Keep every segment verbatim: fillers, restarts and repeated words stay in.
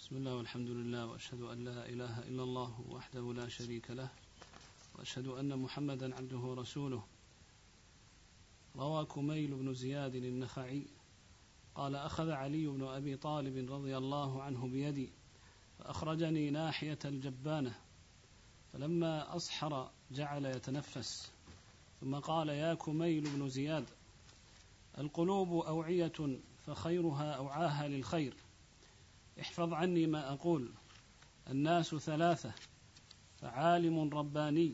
بسم الله والحمد لله، وأشهد أن لا إله إلا الله وحده لا شريك له، وأشهد أن محمدا عبده ورسوله. روى كميل بن زياد النخعي قال: أخذ علي بن أبي طالب رضي الله عنه بيدي فأخرجني ناحية الجبانة، فلما أصحر جعل يتنفس، ثم قال: يا كميل بن زياد، القلوب أوعية فخيرها أوعاها للخير، احفظ عني ما أقول. الناس ثلاثة: فعالم رباني،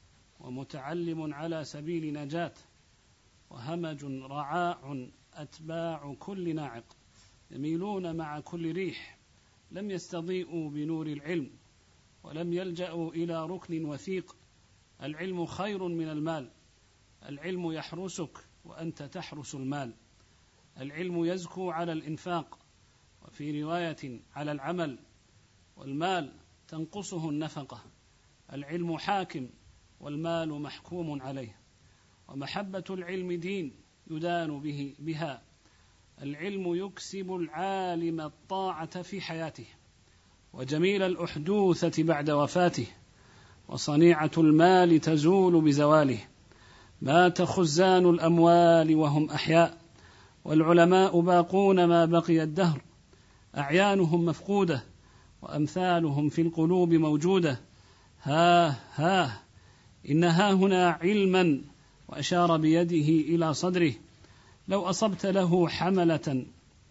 ومتعلم على سبيل نجاة، وهمج رعاع أتباع كل ناعق، يميلون مع كل ريح، لم يستضيئوا بنور العلم، ولم يلجأوا إلى ركن وثيق. العلم خير من المال، العلم يحرسك وأنت تحرس المال. العلم يزكو على الإنفاق، وفي رواية على العمل، والمال تنقصه النفقة. العلم حاكم، والمال محكوم عليه. ومحبة العلم دين يدان به بها. العلم يكسب العالم الطاعة في حياته، وجميل الأحدوثة بعد وفاته، وصنيعة المال تزول بزواله. مات خزان الأموال وهم أحياء، والعلماء باقون ما بقي الدهر. أعيانهم مفقودة، وأمثالهم في القلوب موجودة. ها ها إن ها هنا علما، وأشار بيده إلى صدره. لو أصبت له حملة،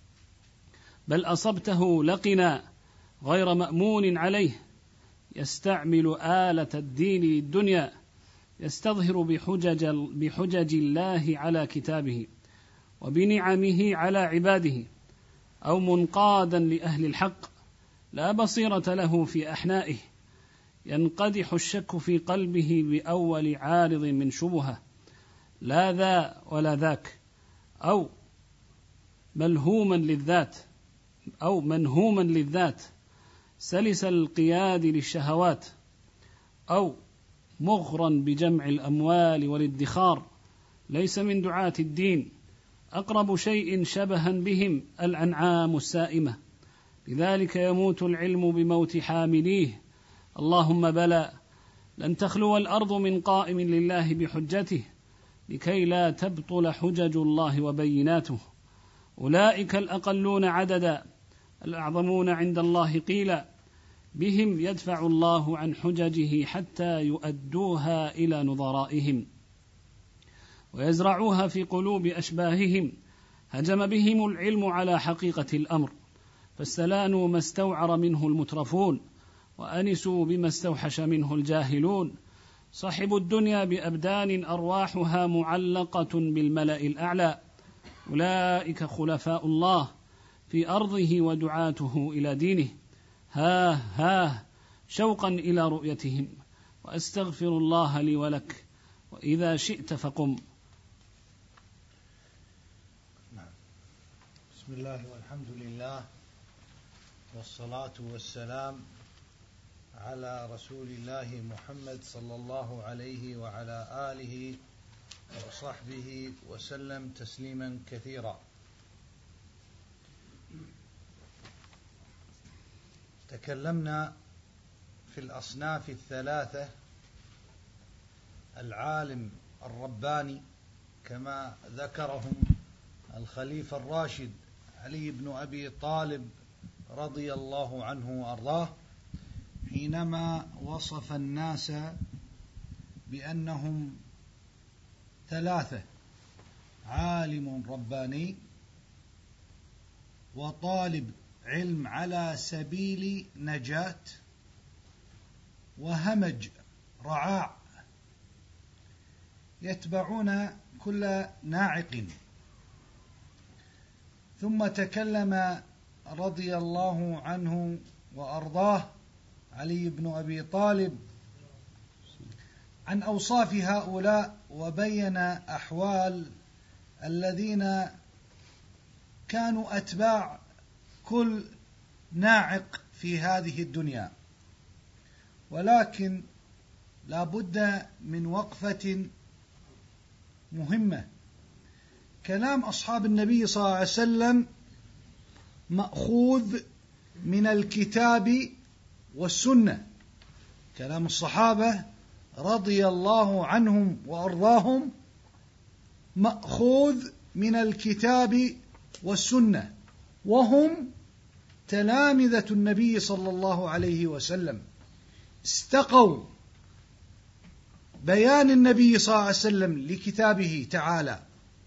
بل أصبته لقنا غير مأمون عليه، يستعمل آلة الدين للدنيا، يستظهر بحجج, بحجج الله على كتابه، وبنعمه على عباده، أو منقادا لأهل الحق، لا بصيرة له في أحنائه، ينقدح الشك في قلبه بأول عارض من شبهة، لا ذا ولا ذاك، أو ملهوما للذات أو منهوما للذات، سلس القياد للشهوات، أو مغرا بجمع الأموال والادخار. ليس من دعاة الدين أقرب شيء شبها بهم الأنعام السائمة، لذلك يموت العلم بموت حامليه. اللهم بلى، لن تخلو الأرض من قائم لله بحجته، لكي لا تبطل حجج الله وبيناته. أولئك الأقلون عددا، الأعظمون عند الله قيلا، بهم يدفع الله عن حججه حتى يؤدوها إلى نظرائهم، ويزرعوها في قلوب أشباههم. هجم بهم العلم على حقيقة الأمر، فاستلانوا ما استوعر منه المترفون، وأنسوا بما استوحش منه الجاهلون. صحبوا الدنيا بأبدان أرواحها معلقة بالملأ الأعلى. أولئك خلفاء الله في أرضه ودعاته إلى دينه. ها ها شوقا إلى رؤيتهم، وأستغفر الله لي ولك، وإذا شئت فقم. بسم الله والحمد لله، والصلاة والسلام على رسول الله محمد صلى الله عليه وعلى آله وصحبه وسلم تسليما كثيرا. تكلمنا في الأصناف الثلاثة: العالم الرباني كما ذكرهم الخليفة الراشد علي بن أبي طالب رضي الله عنه وأرضاه، حينما وصف الناس بأنهم ثلاثة: عالم رباني، وطالب علم على سبيل نجاة، وهمج رعاع يتبعون كل ناعق. ثم تكلم رضي الله عنه وأرضاه علي بن أبي طالب عن أوصاف هؤلاء، وبين أحوال الذين كانوا أتباع كل ناعق في هذه الدنيا. ولكن لا بد من وقفة مهمة. كلام أصحاب النبي صلى الله عليه وسلم مأخوذ من الكتاب والسنة. كلام الصحابة رضي الله عنهم وأرضاهم مأخوذ من الكتاب والسنة، وهم تلامذة النبي صلى الله عليه وسلم، استقوا بيان النبي صلى الله عليه وسلم لكتابه تعالى،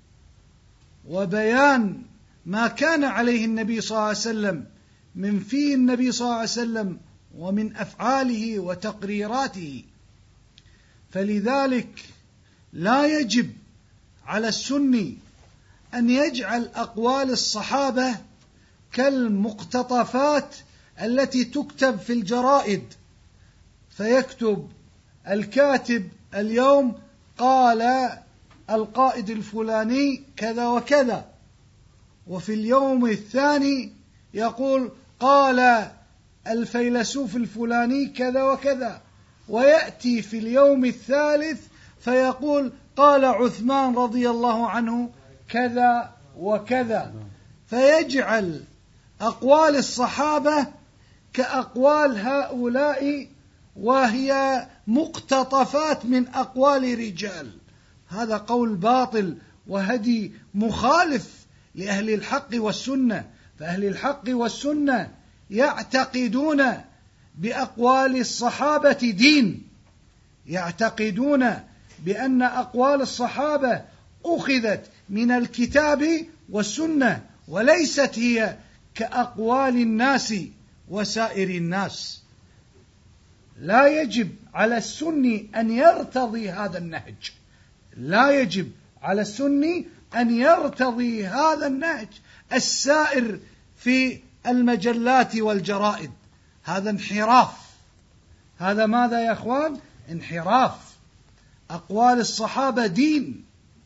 وبيان ما كان عليه النبي صلى الله عليه وسلم من في النبي صلى الله عليه وسلم ومن أفعاله وتقريراته. فلذلك لا يجب على السني أن يجعل أقوال الصحابة كالمقتطفات التي تكتب في الجرائد، فيكتب الكاتب اليوم قال القائد الفلاني كذا وكذا، وفي اليوم الثاني يقول قال الفيلسوف الفلاني كذا وكذا، ويأتي في اليوم الثالث فيقول قال عثمان رضي الله عنه كذا وكذا، فيجعل أقوال الصحابة كأقوال هؤلاء وهي مقتطفات من أقوال رجال. هذا قول باطل وهدي مخالف لأهل الحق والسنة. فأهل الحق والسنة يعتقدون بأقوال الصحابة دين، يعتقدون بأن أقوال الصحابة أخذت من الكتاب والسنة، وليست هي كأقوال الناس وسائر الناس. لا يجب على السني أن يرتضي هذا النهج، لا يجب على السني أن يرتضي هذا النهج السائر في المجلات والجرائد. هذا انحراف. هذا ماذا يا أخوان؟ انحراف. أقوال الصحابة دين.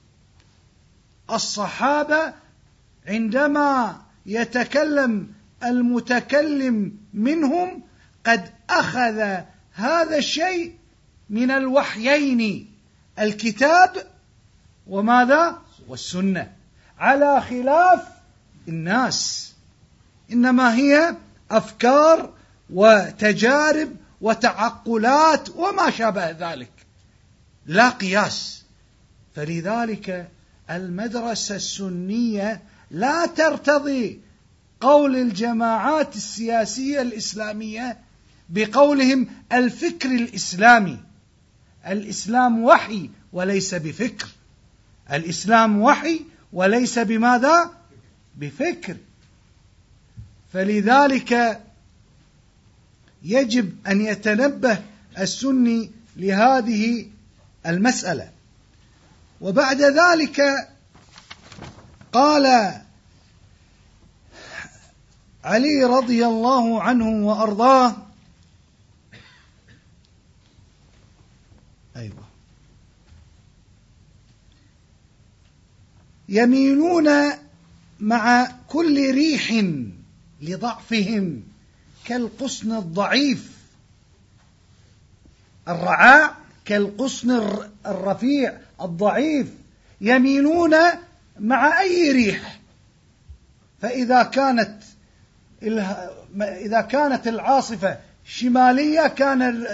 الصحابة عندما يتكلم المتكلم منهم قد أخذ هذا الشيء من الوحيين، الكتاب وماذا؟ والسنة، على خلاف الناس. إنما هي أفكار وتجارب وتعقلات وما شابه ذلك، لا قياس. فلذلك المدرسة السنية لا ترتضي قول الجماعات السياسية الإسلامية بقولهم الفكر الإسلامي. الإسلام وحي وليس بفكر. الإسلام وحي وليس بماذا؟ بفكر. فلذلك يجب أن يتنبه السني لهذه المسألة. وبعد ذلك قال علي رضي الله عنه وأرضاه: أيوة يميلون مع كل ريح لضعفهم كالقصن الضعيف. الرعاع كالقصن الرفيع الضعيف، يميلون مع أي ريح. فإذا كانت إذا كانت العاصفة شمالية كان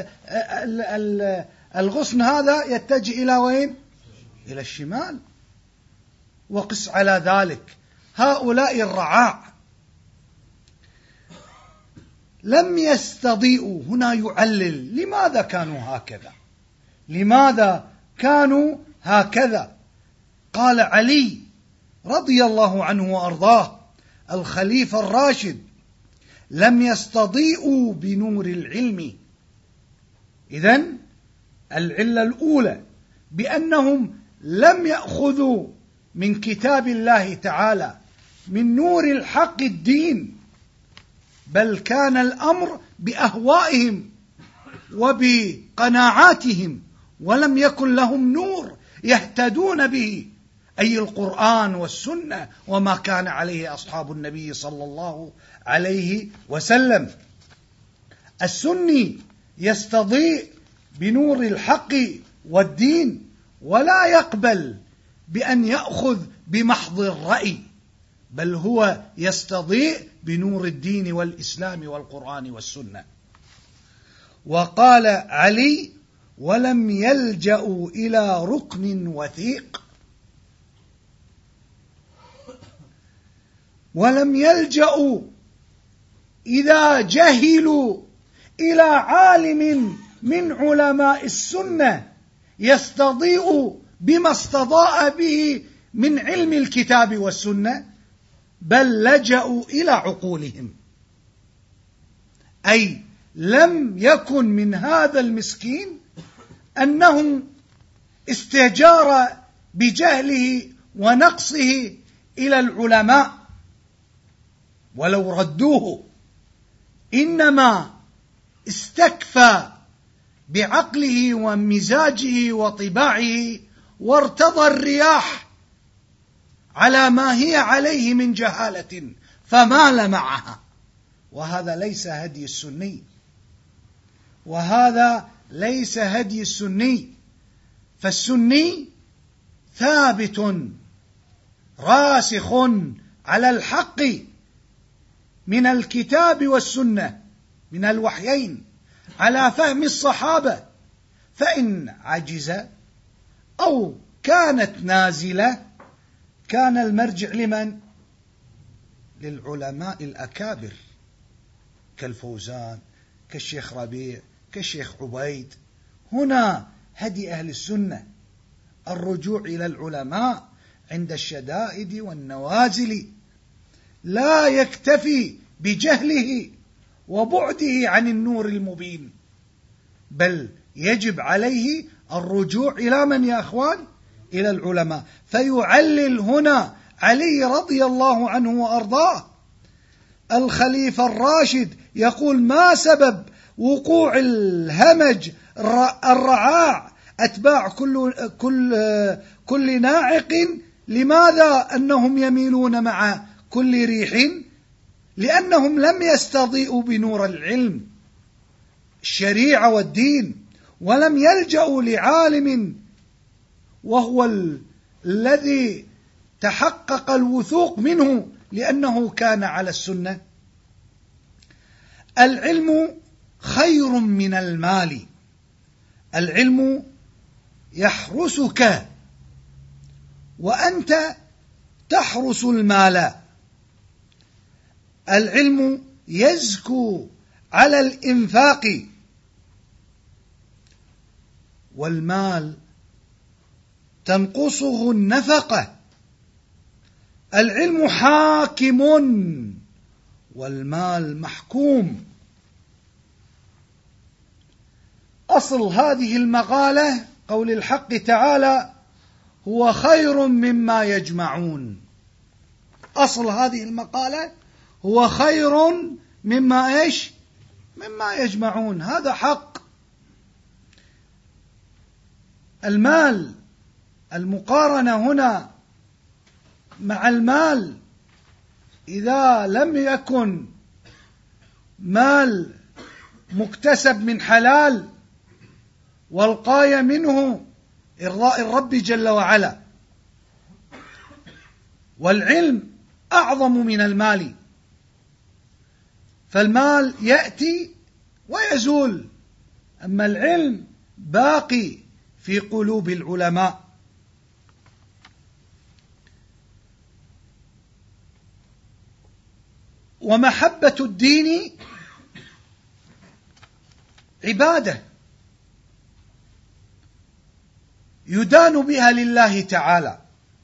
الغصن هذا يتجه إلى وين؟ إلى الشمال. وقس على ذلك هؤلاء الرعاع لم يستضيئوا. هنا يعلل لماذا كانوا هكذا، لماذا كانوا هكذا. قال علي رضي الله عنه وأرضاه الخليفة الراشد: لم يستضيئوا بنور العلم. إذن العلة الأولى بأنهم لم يأخذوا من كتاب الله تعالى من نور الحق الدين، بل كان الأمر بأهوائهم وبقناعاتهم، ولم يكن لهم نور يهتدون به، أي القرآن والسنة وما كان عليه أصحاب النبي صلى الله عليه وسلم. السني يستضيء بنور الحق والدين، ولا يقبل بأن يأخذ بمحض الرأي، بل هو يستضيء بنور الدين والإسلام والقرآن والسنة. وقال علي: ولم يلجأوا إلى ركن وثيق، ولم يلجأوا إذا جهلوا إلى عالم من علماء السنة يستضيء بما استضاء به من علم الكتاب والسنة، بل لجأوا إلى عقولهم. أي لم يكن من هذا المسكين أنه استجار بجهله ونقصه إلى العلماء ولو ردوه، إنما استكفى بعقله ومزاجه وطباعه وارتضى الرياح على ما هي عليه من جهالة فمال معها. وهذا ليس هدي السني، وهذا ليس هدي السني. فالسني ثابت راسخ على الحق من الكتاب والسنة، من الوحيين، على فهم الصحابة، فإن عجز أو كانت نازلة كان المرجع لمن؟ للعلماء الأكابر كالفوزان، كالشيخ ربيع، كالشيخ عبيد. هنا هدي أهل السنة الرجوع إلى العلماء عند الشدائد والنوازل، لا يكتفي بجهله وبعده عن النور المبين، بل يجب عليه الرجوع إلى من يا أخوان؟ إلى العلماء. فيعلل هنا علي رضي الله عنه وأرضاه الخليفة الراشد، يقول: ما سبب وقوع الهمج الرعاع أتباع كل, كل, كل ناعق؟ لماذا أنهم يميلون مع كل ريح؟ لأنهم لم يستضيئوا بنور العلم الشريعة والدين، ولم يلجأوا لعالم وهو ال... الذي تحقق الوثوق منه لأنه كان على السنة. العلم خير من المال، العلم يحرسك وأنت تحرس المال. العلم يزكو على الإنفاق، والمال تنقصه النفقة. العلم حاكم والمال محكوم. أصل هذه المقالة قول الحق تعالى: هو خير مما يجمعون. أصل هذه المقالة هو خير مما إيش؟ مما يجمعون. هذا حق. المال، المقارنة هنا مع المال، إذا لم يكن مال مكتسب من حلال والغاية منه إرضاء الرب جل وعلا، والعلم أعظم من المال، فالمال يأتي ويزول، أما العلم باقي في قلوب العلماء. ومحبة الدين عبادة يدان بها لله تعالى،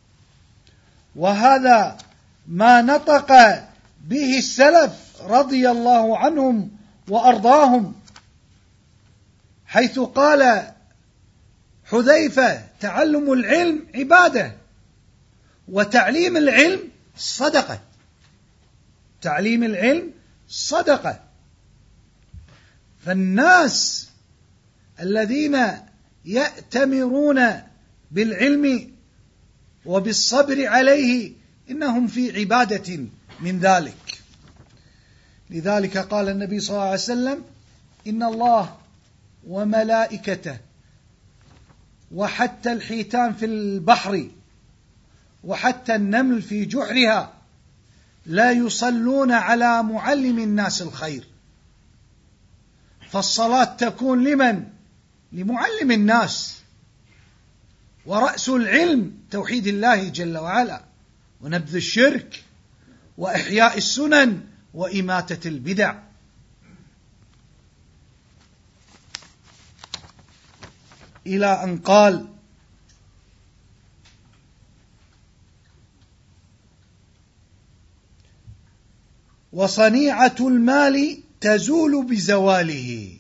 وهذا ما نطق به السلف رضي الله عنهم وأرضاهم، حيث قال حذيفة: تعلم العلم عبادة، وتعليم العلم صدقة. تعليم العلم صدقة. فالناس الذين يأتمرون بالعلم وبالصبر عليه إنهم في عبادة من ذلك. لذلك قال النبي صلى الله عليه وسلم: إن الله وملائكته وحتى الحيتان في البحر وحتى النمل في جحرها لا يصلون على معلم الناس الخير، فالصلاة تكون لمن؟ لمعلم الناس، ورأس العلم توحيد الله جل وعلا، ونبذ الشرك، وإحياء السنن، وإماتة البدع. إلى أن قال: وصنيعة المال تزول بزواله،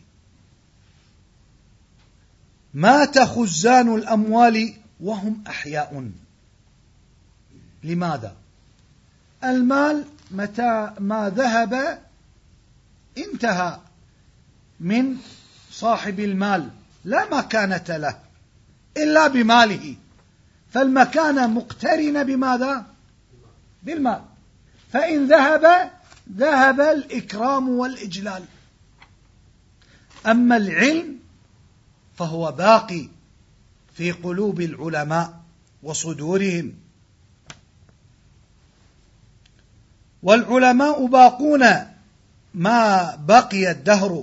مات خزان الأموال وهم أحياء. لماذا؟ المال متى ما ذهب انتهى من صاحب المال، لا مكانة له إلا بماله، فالمكانة مقترنة بماذا؟ بالمال، فإن ذهب ذهب الإكرام والإجلال. أما العلم فهو باقي في قلوب العلماء وصدورهم، والعلماء باقون ما بقي الدهر،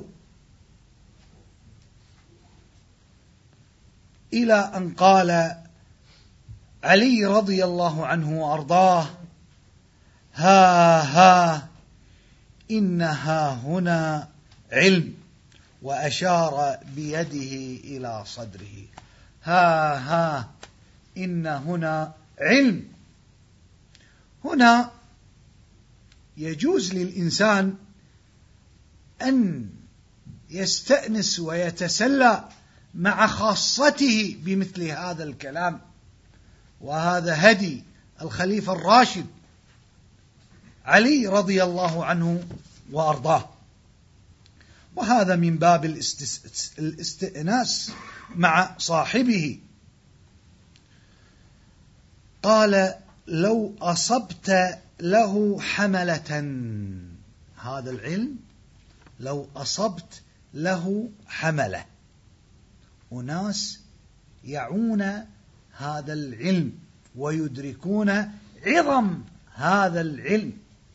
إلى أن قال علي رضي الله عنه وأرضاه: ها ها إنها هنا علم، وأشار بيده إلى صدره. ها ها إن هنا علم. هنا يجوز للإنسان أن يستأنس ويتسلى مع خاصته بمثل هذا الكلام، وهذا هدي الخليفة الراشد علي رضي الله عنه وأرضاه، وهذا من باب الاستئناس مع صاحبه. قال: لو أصبت له حملة، هذا العلم لو أصبت له حملة، أناس يعون هذا العلم ويدركون عظم هذا العلم.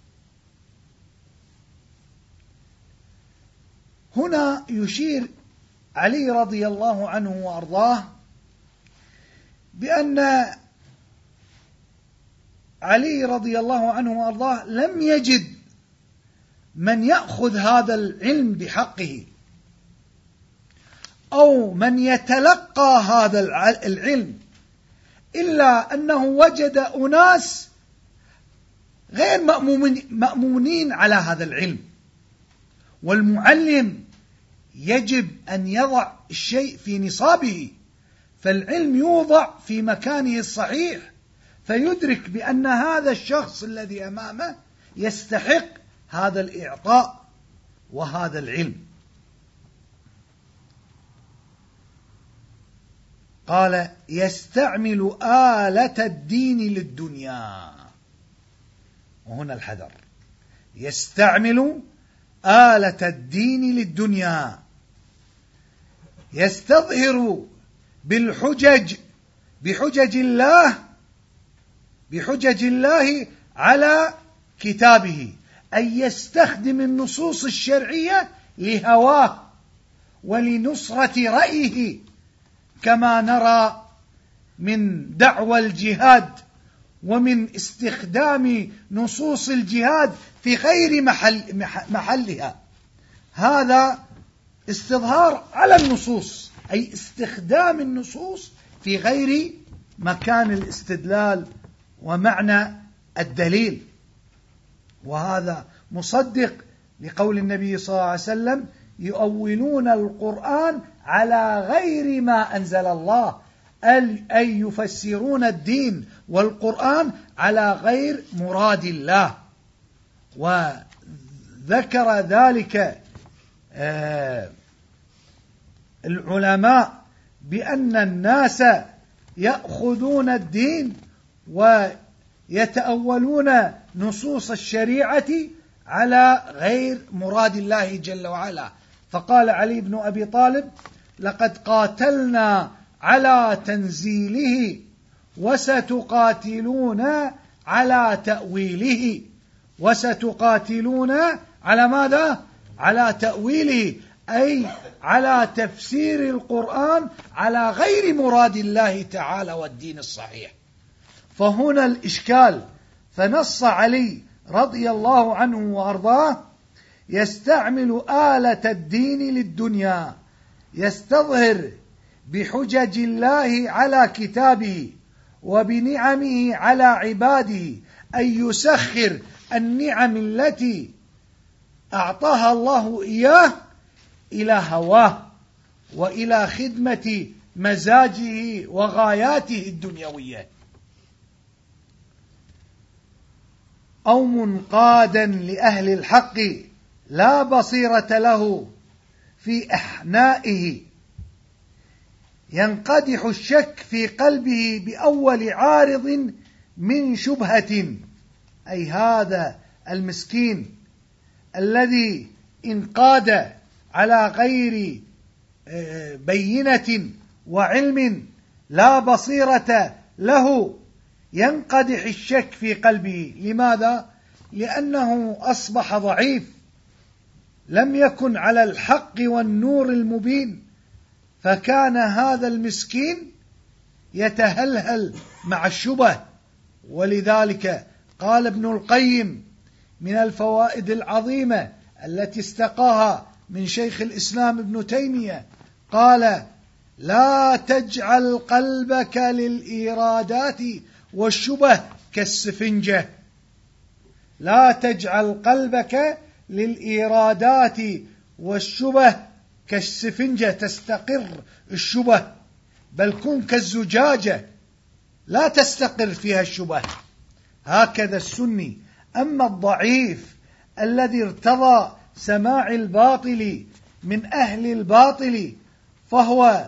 هنا يشير علي رضي الله عنه وأرضاه بأن علي رضي الله عنه وأرضاه لم يجد من يأخذ هذا العلم بحقه، أو من يتلقى هذا العلم، إلا أنه وجد أناس غير مأمونين على هذا العلم. والمعلم يجب أن يضع الشيء في نصابه، فالعلم يوضع في مكانه الصحيح، فيدرك بأن هذا الشخص الذي أمامه يستحق هذا الإعطاء وهذا العلم. قال: يستعمل آلة الدين للدنيا، وهنا الحذر، يستعمل آلة الدين للدنيا، يستظهر بالحجج بحجج الله بحجج الله على كتابه، أي يستخدم النصوص الشرعية لهواه ولنصرة رأيه، كما نرى من دعوى الجهاد ومن استخدام نصوص الجهاد في غير محل محلها. هذا استظهار على النصوص، أي استخدام النصوص في غير مكان الاستدلال ومعنى الدليل، وهذا مصدق لقول النبي صلى الله عليه وسلم: يؤولون القرآن على غير ما أنزل الله، أي يفسرون الدين والقرآن على غير مراد الله. وذكر ذلك العلماء بأن الناس يأخذون الدين ويتأولون نصوص الشريعة على غير مراد الله جل وعلا. فقال علي بن أبي طالب: لقد قاتلنا على تنزيله وستقاتلون على تأويله. وستقاتلون على ماذا؟ على تأويله، أي على تفسير القرآن على غير مراد الله تعالى والدين الصحيح. فهنا الإشكال. فنص علي رضي الله عنه وأرضاه: يستعمل آلة الدين للدنيا، يستظهر بحجج الله على كتابه وبنعمه على عباده، أن يسخر النعم التي أعطاها الله إياه إلى هواه وإلى خدمة مزاجه وغاياته الدنيوية، أو منقادا لأهل الحق لا بصيرة له في أحنائه، ينقدح الشك في قلبه بأول عارض من شبهة. أي هذا المسكين الذي انقاد على غير بينة وعلم لا بصيرة له، ينقدح الشك في قلبه. لماذا؟ لأنه أصبح ضعيف، لم يكن على الحق والنور المبين، فكان هذا المسكين يتهلهل مع الشبه. ولذلك قال ابن القيم من الفوائد العظيمة التي استقاها من شيخ الإسلام ابن تيمية، قال: لا تجعل قلبك للإيرادات والشبه كالسفنجة. لا تجعل قلبك للإيرادات والشبه كالسفنجة، تستقر الشبه، بل كن كالزجاجة لا تستقر فيها الشبه. هكذا السني. أما الضعيف الذي ارتضى سماع الباطل من أهل الباطل فهو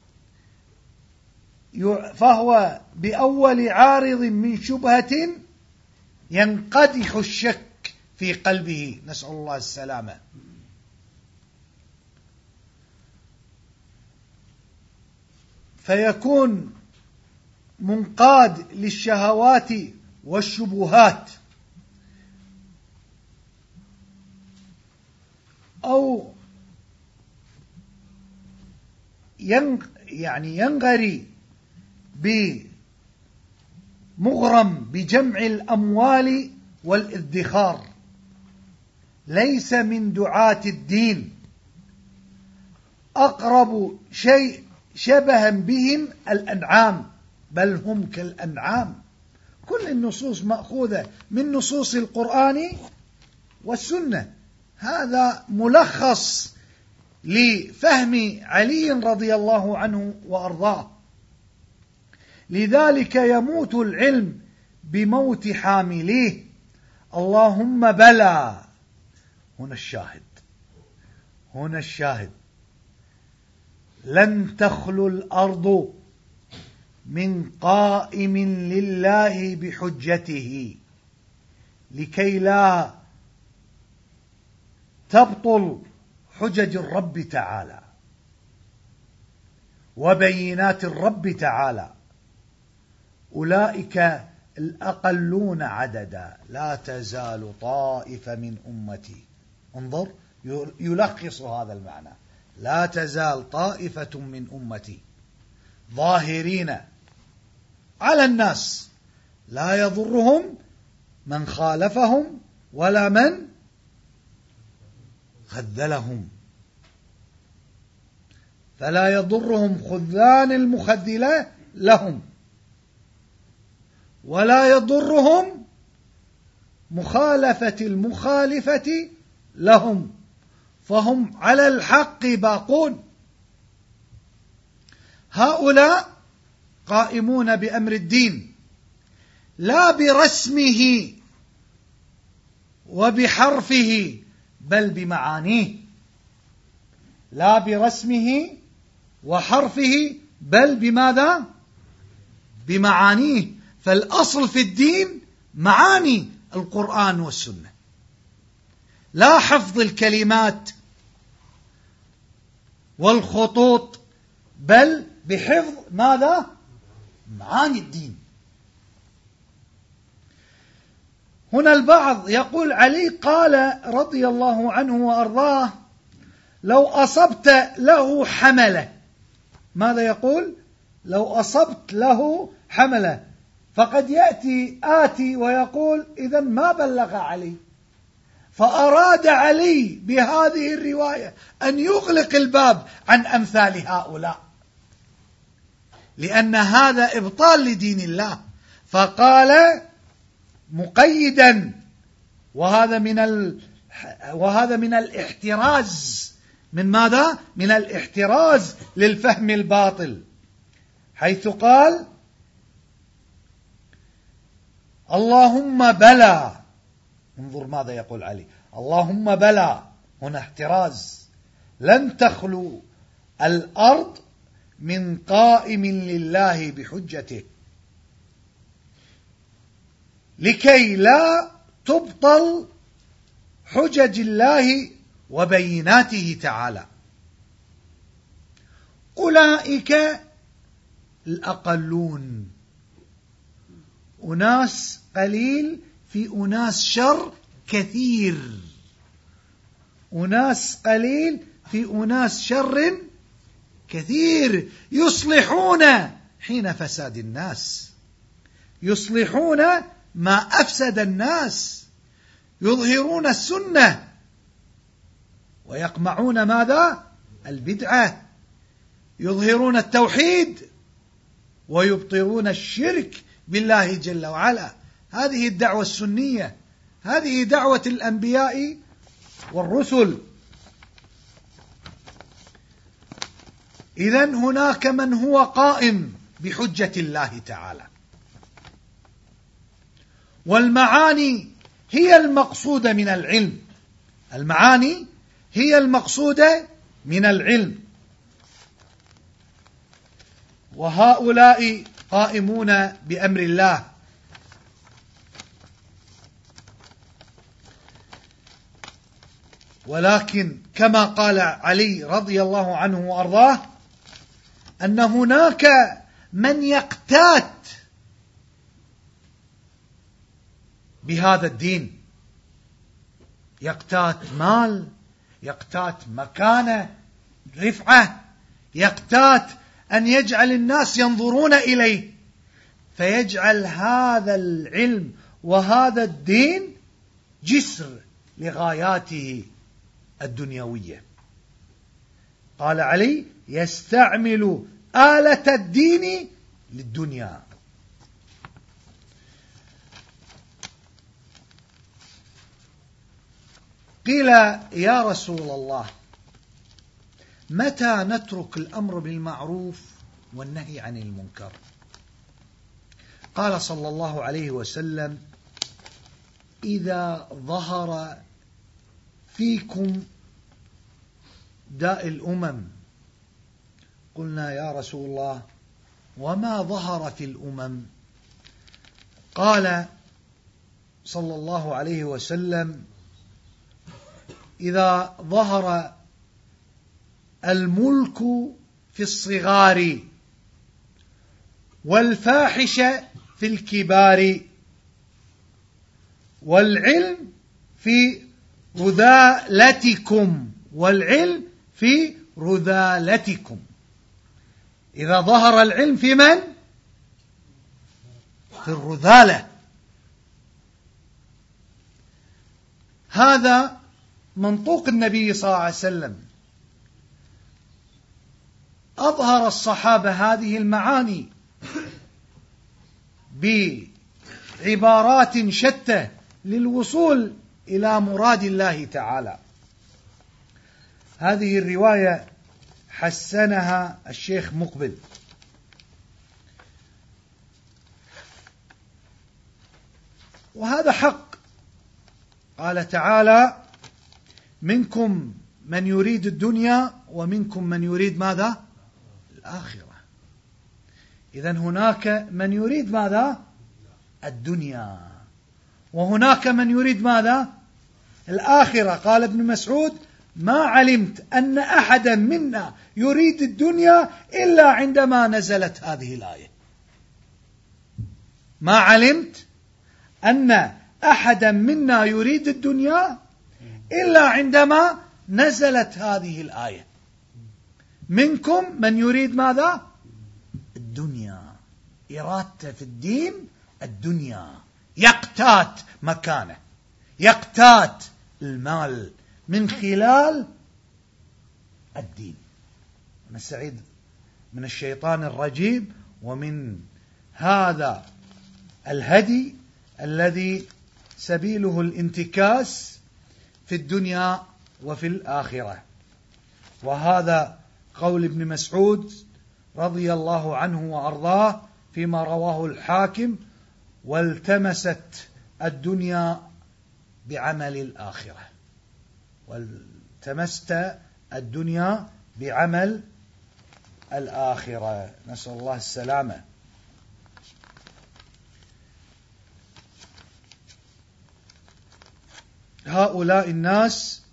فهو بأول عارض من شبهة ينقدح الشك في قلبه، نسأل الله السلامة. فيكون منقاد للشهوات والشبهات، أو يعني ينغري بمغرم بجمع الأموال والادخار، ليس من دعاة الدين. أقرب شيء شبها بهم الأنعام، بل هم كالأنعام. كل النصوص مأخوذة من نصوص القرآن والسنة. هذا ملخص لفهم علي رضي الله عنه وأرضاه. لذلك يموت العلم بموت حامليه. اللهم بلى. هنا الشاهد، هنا الشاهد. لن تخلو الأرض من قائم لله بحجته، لكي لا تبطل حجج الرب تعالى وبينات الرب تعالى. أولئك الأقلون عددا، لا تزال طائفة من أمتي. انظر، يلخص هذا المعنى: لا تزال طائفة من أمتي ظاهرين على الناس لا يضرهم من خالفهم ولا من خذلهم. فلا يضرهم خذلان المخذلة لهم، ولا يضرهم مخالفة المخالفة لهم، فهم على الحق باقون. هؤلاء قائمون بأمر الدين، لا برسمه وبحرفه بل بمعانيه. لا برسمه وحرفه بل بماذا؟ بمعانيه. فالأصل في الدين معاني القرآن والسنة، لا حفظ الكلمات والخطوط، بل بحفظ ماذا؟ معاني الدين. هنا البعض يقول علي قال رضي الله عنه وأرضاه لو أصبت له حملة. ماذا يقول؟ لو أصبت له حملة. فقد يأتي آتي ويقول إذن ما بلغ علي، فأراد علي بهذه الرواية أن يغلق الباب عن أمثال هؤلاء، لأن هذا إبطال لدين الله، فقال مقيدا، وهذا من ال... وهذا من الاحتراز. من ماذا؟ من الاحتراز للفهم الباطل، حيث قال اللهم بلى. انظر ماذا يقول علي، اللهم بلى، هنا احتراز، لن تخلو الأرض من قائم لله بحجته، لكي لا تبطل حجج الله وبيناته تعالى. أولئك الأقلون، أناس قليل في أناس شر كثير، أناس قليل في أناس شر كثير، يصلحون حين فساد الناس، يصلحون ما أفسد الناس، يظهرون السنة ويقمعون ماذا؟ البدعة، يظهرون التوحيد ويبطلون الشرك بالله جل وعلا. هذه الدعوة السنية، هذه دعوة الأنبياء والرسل. إذن هناك من هو قائم بحجة الله تعالى، والمعاني هي المقصودة من العلم، المعاني هي المقصودة من العلم، وهؤلاء قائمون بأمر الله. ولكن كما قال علي رضي الله عنه وأرضاه أن هناك من يقتات بهذا الدين، يقتات مال، يقتات مكانة، رفعة، يقتات أن يجعل الناس ينظرون إليه، فيجعل هذا العلم وهذا الدين جسر لغاياته الدنيوية. قال علي يستعمل آلة الدين للدنيا. قيل يا رسول الله متى نترك الأمر بالمعروف والنهي عن المنكر؟ قال صلى الله عليه وسلم إذا ظهر فيكم داء الأمم. قلنا يا رسول الله وما ظهر في الأمم؟ قال صلى الله عليه وسلم إذا ظهر الملك في الصغار والفاحشة في الكبار والعلم في رذالتكم، والعلم في رذالتكم. إذا ظهر العلم في من؟ في الرذالة. هذا منطوق النبي صلى الله عليه وسلم. أظهر الصحابة هذه المعاني بعبارات شتى للوصول إلى مراد الله تعالى. هذه الرواية حسنها الشيخ مقبل. وهذا حق. قال تعالى منكم من يريد الدنيا ومنكم من يريد ماذا؟ الآخرة. إذن هناك من يريد ماذا؟ الدنيا، وهناك من يريد ماذا؟ الآخرة. قال ابن مسعود ما علمت أن أحدا منا يريد الدنيا إلا عندما نزلت هذه الآية. ما علمت أن أحدا منا يريد الدنيا إلا عندما نزلت هذه الآية: منكم من يريد ماذا؟ الدنيا. إرادته في الدين الدنيا، يقتات مكانه، يقتات المال من خلال الدين. نستعيذ من الشيطان الرجيم ومن هذا الهدي الذي سبيله الانتكاس في الدنيا وفي الآخرة. وهذا قول ابن مسعود رضي الله عنه وأرضاه فيما رواه الحاكم: والتمست الدنيا بعمل الآخرة. والتمست الدنيا بعمل الآخرة، نسأل الله السلامة. هؤلاء الناس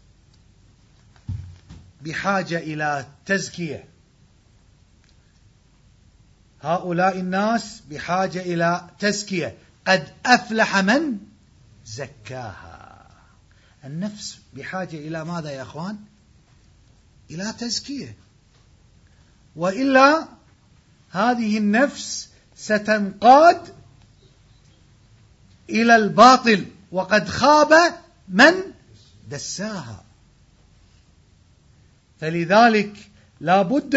بحاجة إلى تزكية، هؤلاء الناس بحاجة إلى تزكية. قد أفلح من زكاها. النفس بحاجة إلى ماذا يا أخوان؟ إلى تزكية، وإلا هذه النفس ستنقاد إلى الباطل، وقد خاب من دساها. فلذلك لا بد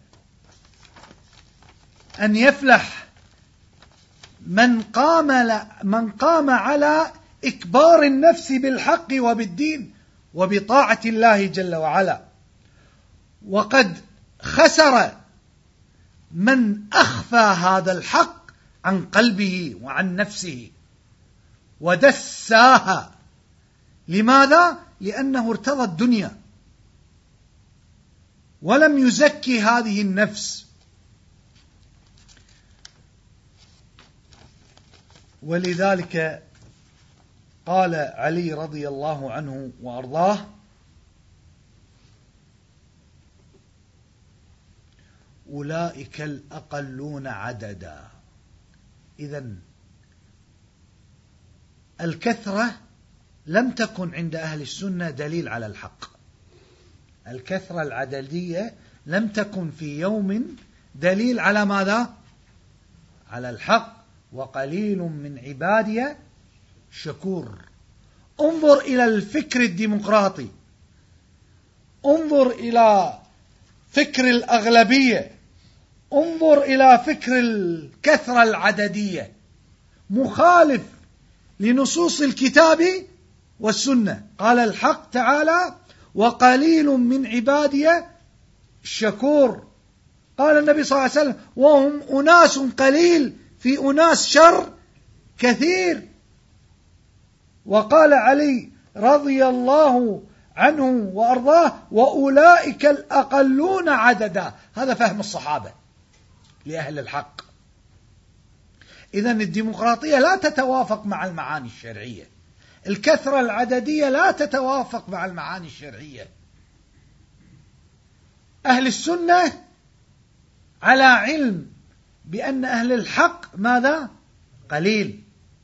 أن يفلح من قام من قام على إكبار النفس بالحق وبالدين وبطاعة الله جل وعلا. وقد خسر من أخفى هذا الحق عن قلبه وعن نفسه ودساها. لماذا؟ لأنه ارتضى الدنيا ولم يزكي هذه النفس. ولذلك قال علي رضي الله عنه وأرضاه: أولئك الأقلون عددا. إذن الكثرة لم تكن عند أهل السنة دليل على الحق. الكثرة العددية لم تكن في يوم دليل على ماذا؟ على الحق. وقليل من عبادي شكور. انظر إلى الفكر الديمقراطي، انظر إلى فكر الأغلبية، انظر إلى فكر الكثرة العددية، مخالف لنصوص الكتاب والسنة. قال الحق تعالى: وقليل من عبادي الشكور. قال النبي صلى الله عليه وسلم: وهم أناس قليل في أناس شر كثير. وقال علي رضي الله عنه وأرضاه: وأولئك الأقلون عددا. هذا فهم الصحابة لأهل الحق. إذن الديمقراطية لا تتوافق مع المعاني الشرعية، الكثرة العددية لا تتوافق مع المعاني الشرعية. أهل السنة على علم بأن أهل الحق ماذا؟ قليل.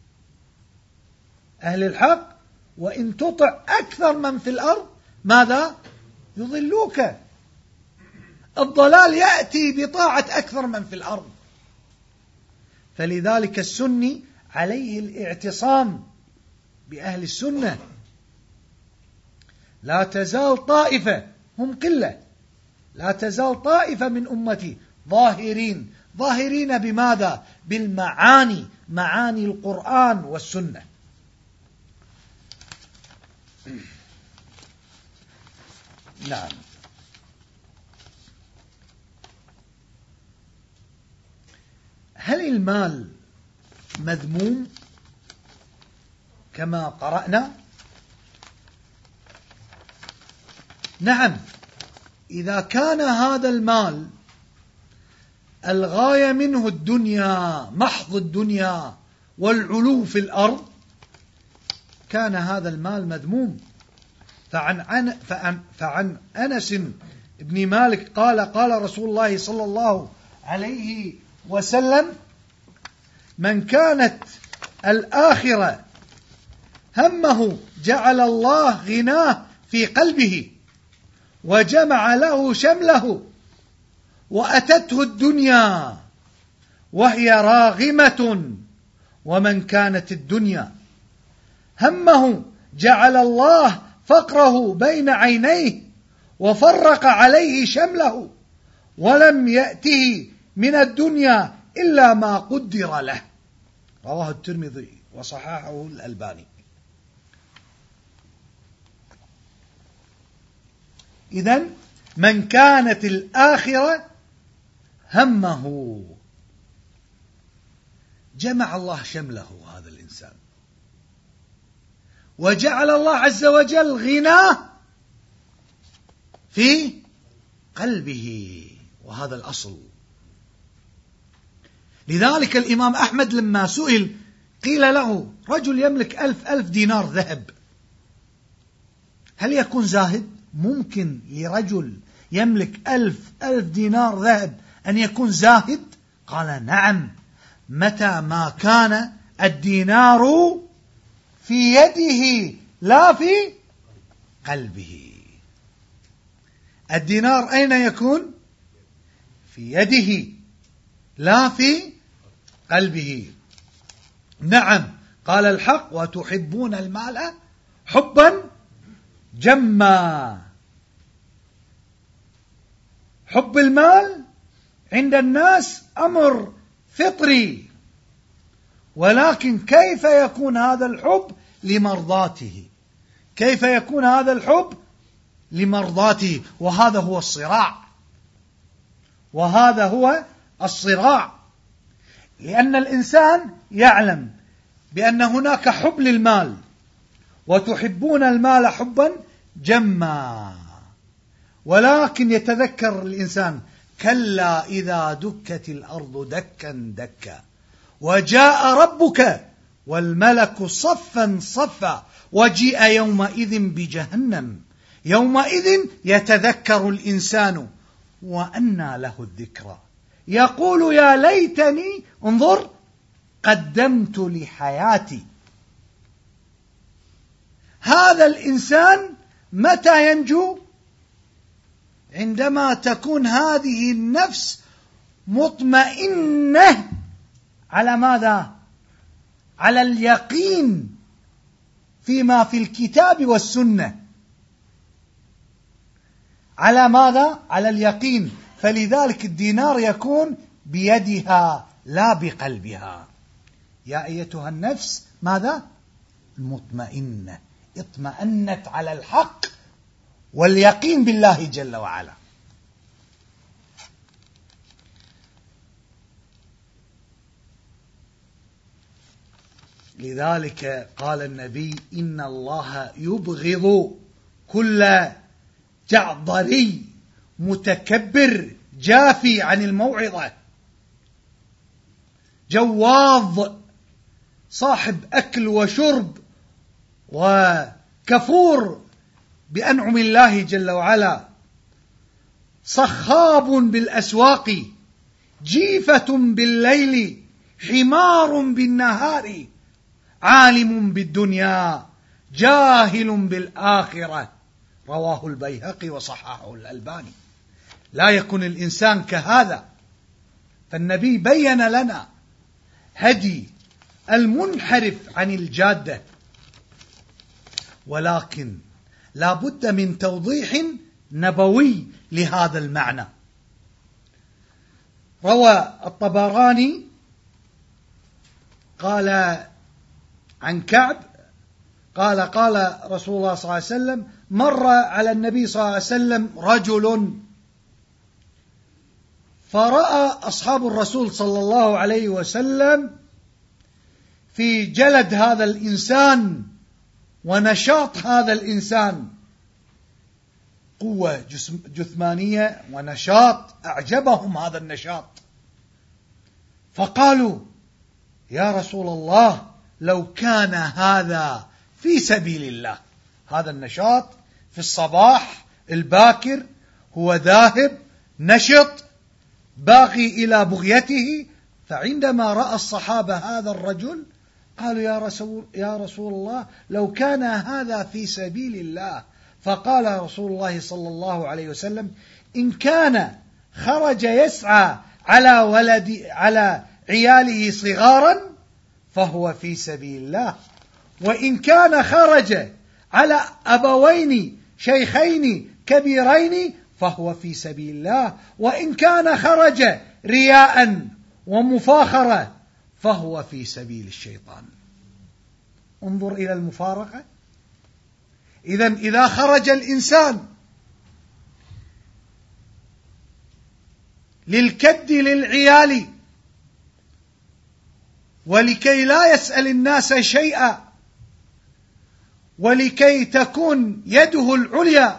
أهل الحق وإن تطع أكثر من في الأرض ماذا؟ يضلوك. الضلال يأتي بطاعة أكثر من في الأرض. فلذلك السني عليه الاعتصام بأهل السنة. لا تزال طائفة، هم قلة، لا تزال طائفة من أمتي ظاهرين. ظاهرين بماذا؟ بالمعاني، معاني القرآن والسنة. نعم. هل المال مذموم كما قرأنا؟ نعم، إذا كان هذا المال الغاية منه الدنيا، محض الدنيا والعلو في الأرض، كان هذا المال مذموم. فعن, فعن, فعن أنس بن مالك قال: قال رسول الله صلى الله عليه وسلم: من كانت الآخرة همه جعل الله غناه في قلبه وجمع له شمله، وأتته الدنيا وهي راغمة، ومن كانت الدنيا همه جعل الله فقره بين عينيه وفرق عليه شمله، ولم يأته من الدنيا إلا ما قدر له. رواه الترمذي وصححه الألباني. إذن من كانت الآخرة همه جمع الله شمله هذا الإنسان، وجعل الله عز وجل غناه في قلبه، وهذا الأصل. لذلك الإمام أحمد لما سئل قيل له رجل يملك ألف ألف دينار ذهب، هل يكون زاهد؟ ممكن لرجل يملك ألف ألف دينار ذهب أن يكون زاهد؟ قال نعم، متى ما كان الدينار في يده لا في قلبه. الدينار أين يكون؟ في يده لا في قلبه. نعم، قال الحق وتحبون المال حبا جما. حب المال عند الناس أمر فطري، ولكن كيف يكون هذا الحب لمرضاته؟ كيف يكون هذا الحب لمرضاته؟ وهذا هو الصراع، وهذا هو الصراع، لأن الإنسان يعلم بأن هناك حب للمال، وتحبون المال حبا جما، ولكن يتذكر الإنسان كلا إذا دكت الأرض دكا دكا وجاء ربك والملك صفا صفا وجيء يومئذ بجهنم يومئذ يتذكر الإنسان وأنى له الذكرى يقول يا ليتني انظر قدمت لحياتي. هذا الإنسان متى ينجو؟ عندما تكون هذه النفس مطمئنة على ماذا؟ على اليقين فيما في الكتاب والسنة. على ماذا؟ على اليقين. فلذلك الدينار يكون بيدها لا بقلبها. يا أيتها النفس ماذا؟ المطمئنة، اطمأنت على الحق واليقين بالله جل وعلا. لذلك قال النبي إن الله يبغض كل جعضري متكبر جافي عن الموعظة جواظ صاحب أكل وشرب وكفور بأنعم الله جل وعلا، صخاب بالأسواق جيفة بالليل حمار بالنهار عالم بالدنيا جاهل بالآخرة. رواه البيهقي وصححه الألباني. لا يكون الإنسان كهذا، فالنبي بين لنا هدي المنحرف عن الجادة، ولكن لا بد من توضيح نبوي لهذا المعنى. روى الطبراني قال عن كعب قال قال رسول الله صلى الله عليه وسلم مر على النبي صلى الله عليه وسلم رجل فرأى أصحاب الرسول صلى الله عليه وسلم في جلد هذا الإنسان ونشاط هذا الإنسان، قوة جثمانية ونشاط، أعجبهم هذا النشاط، فقالوا يا رسول الله لو كان هذا في سبيل الله، هذا النشاط في الصباح الباكر هو ذاهب نشط باغي إلى بغيته. فعندما رأى الصحابة هذا الرجل قالوا يا رسول, يا رسول الله لو كان هذا في سبيل الله. فقال رسول الله صلى الله عليه وسلم إن كان خرج يسعى على ولد على عياله صغارا فهو في سبيل الله، وإن كان خرج على أبوين شيخين كبيرين فهو في سبيل الله، وإن كان خرج رياء ومفاخرة فهو في سبيل الشيطان. انظر إلى المفارقة. إذن إذا خرج الإنسان للكد للعيال ولكي لا يسأل الناس شيئا ولكي تكون يده العليا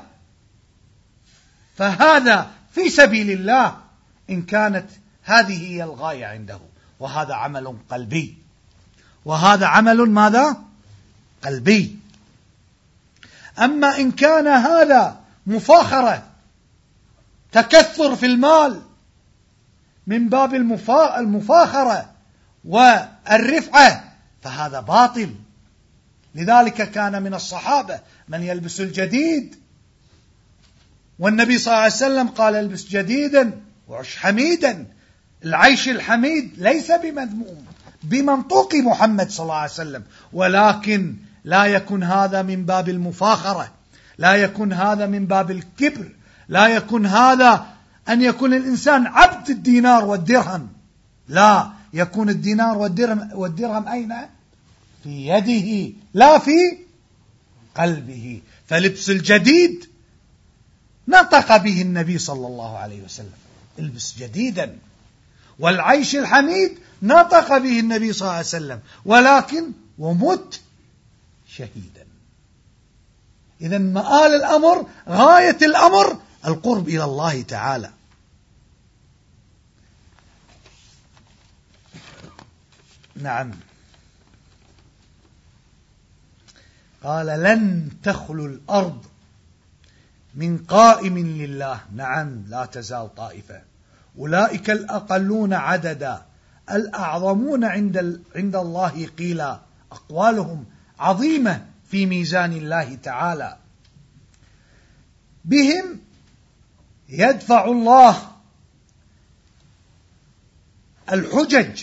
فهذا في سبيل الله إن كانت هذه هي الغاية عنده، وهذا عمل قلبي، وهذا عمل ماذا؟ قلبي. أما إن كان هذا مفاخرة تكثر في المال من باب المفاخرة والرفعة فهذا باطل. لذلك كان من الصحابة من يلبس الجديد، والنبي صلى الله عليه وسلم قال البس جديدا وعش حميدا. العيش الحميد ليس بمذموم بمنطوق محمد صلى الله عليه وسلم، ولكن لا يكون هذا من باب المفاخرة، لا يكون هذا من باب الكبر، لا يكون هذا أن يكون الإنسان عبد الدينار والدرهم، لا، يكون الدينار والدرهم, والدرهم أين؟ في يده لا في قلبه. فلبس الجديد نطق به النبي صلى الله عليه وسلم، البس جديدا. والعيش الحميد نطق به النبي صلى الله عليه وسلم، ولكن ومت شهيدا. إذن مآل الأمر، غاية الأمر القرب إلى الله تعالى. نعم، قال لن تخلو الأرض من قائم لله. نعم، لا تزال طائفة، أولئك الأقلون عددا الأعظمون عند عند الله قيلا، أقوالهم عظيمة في ميزان الله تعالى. بهم يدفع الله الحجج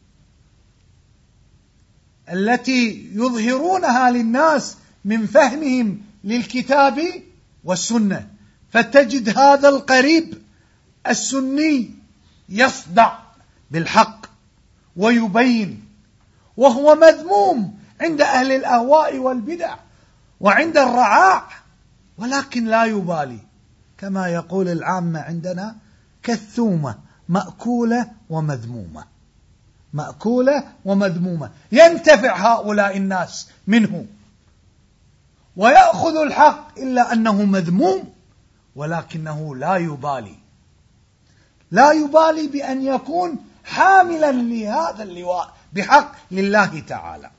التي يظهرونها للناس من فهمهم للكتاب والسنة، فتجد هذا القريب السني يصدع بالحق ويبين، وهو مذموم عند أهل الأهواء والبدع وعند الرعاع، ولكن لا يبالي، كما يقول العامة عندنا كالثومة، مأكولة ومذمومة، مأكولة ومذمومة. ينتفع هؤلاء الناس منه ويأخذ الحق، إلا أنه مذموم، ولكنه لا يبالي، لا يبالي بأن يكون حاملا لهذا اللواء بحق لله تعالى.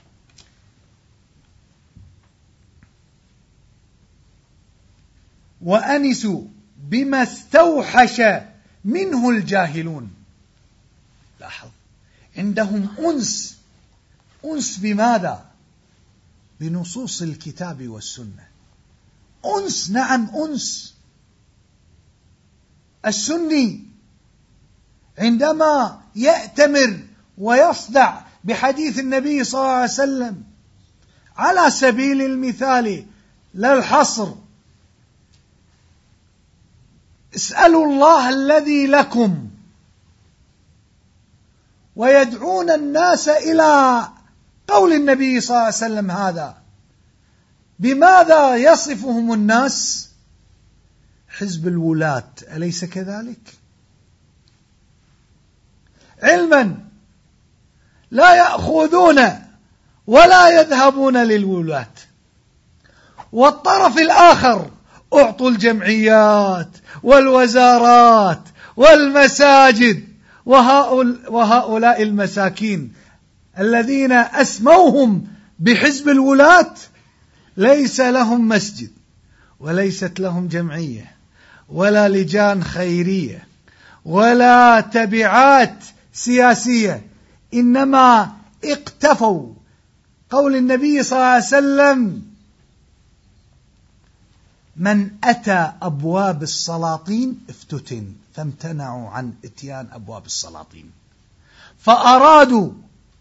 وأنسوا بما استوحش منه الجاهلون. لاحظ، عندهم أنس. أنس بماذا؟ بنصوص الكتاب والسنة. أنس، نعم أنس. السني عندما يأتمر ويصدع بحديث النبي صلى الله عليه وسلم على سبيل المثال لا الحصر، اسألوا الله الذي لكم، ويدعون الناس إلى قول النبي صلى الله عليه وسلم هذا، بماذا يصفهم الناس؟ حزب الولاة، أليس كذلك؟ علما لا يأخذون ولا يذهبون للولاة. والطرف الآخر أعطوا الجمعيات والوزارات والمساجد، وهؤلاء المساكين الذين أسموهم بحزب الولاة ليس لهم مسجد، وليست لهم جمعية، ولا لجان خيرية، ولا تبعات سياسية، إنما اقتفوا قول النبي صلى الله عليه وسلم: من أتى أبواب السلاطين افتتن، فامتنعوا عن إتيان أبواب السلاطين، فأرادوا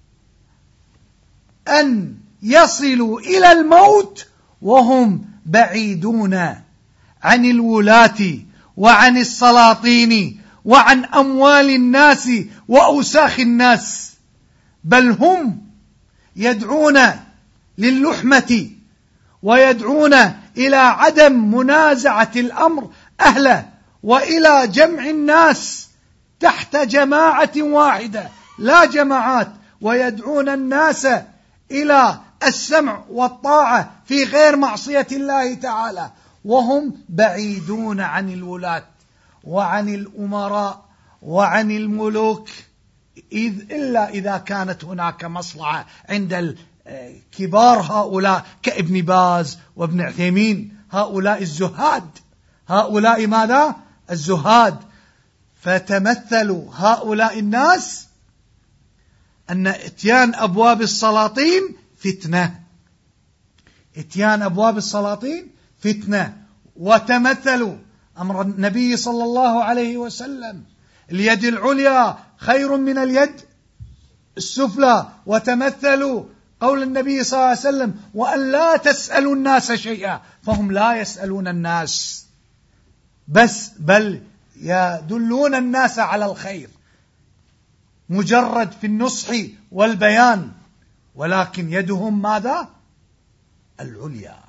أن يصلوا إلى الموت وهم بعيدون عن الولاة وعن السلاطين وعن أموال الناس وأوساخ الناس، بل هم يدعون للحمة ويدعون إلى عدم منازعة الأمر أهله، وإلى جمع الناس تحت جماعة واحدة لا جماعات، ويدعون الناس إلى السمع والطاعة في غير معصية الله تعالى، وهم بعيدون عن الولاة وعن الأمراء وعن الملوك، إذ إلا إذا كانت هناك مصلحة عند كبار هؤلاء كابن باز وابن عثيمين، هؤلاء الزهاد، هؤلاء ماذا؟ الزهاد. فتمثلوا هؤلاء الناس أن اتيان أبواب السلاطين فتنة، اتيان أبواب السلاطين فتنة، وتمثلوا أمر النبي صلى الله عليه وسلم: اليد العليا خير من اليد السفلى، وتمثلوا قول النبي صلى الله عليه وسلم: وأن لا تسألوا الناس شيئا، فهم لا يسألون الناس بس، بل يدلون الناس على الخير مجرد في النصح والبيان، ولكن يدهم ماذا؟ العليا.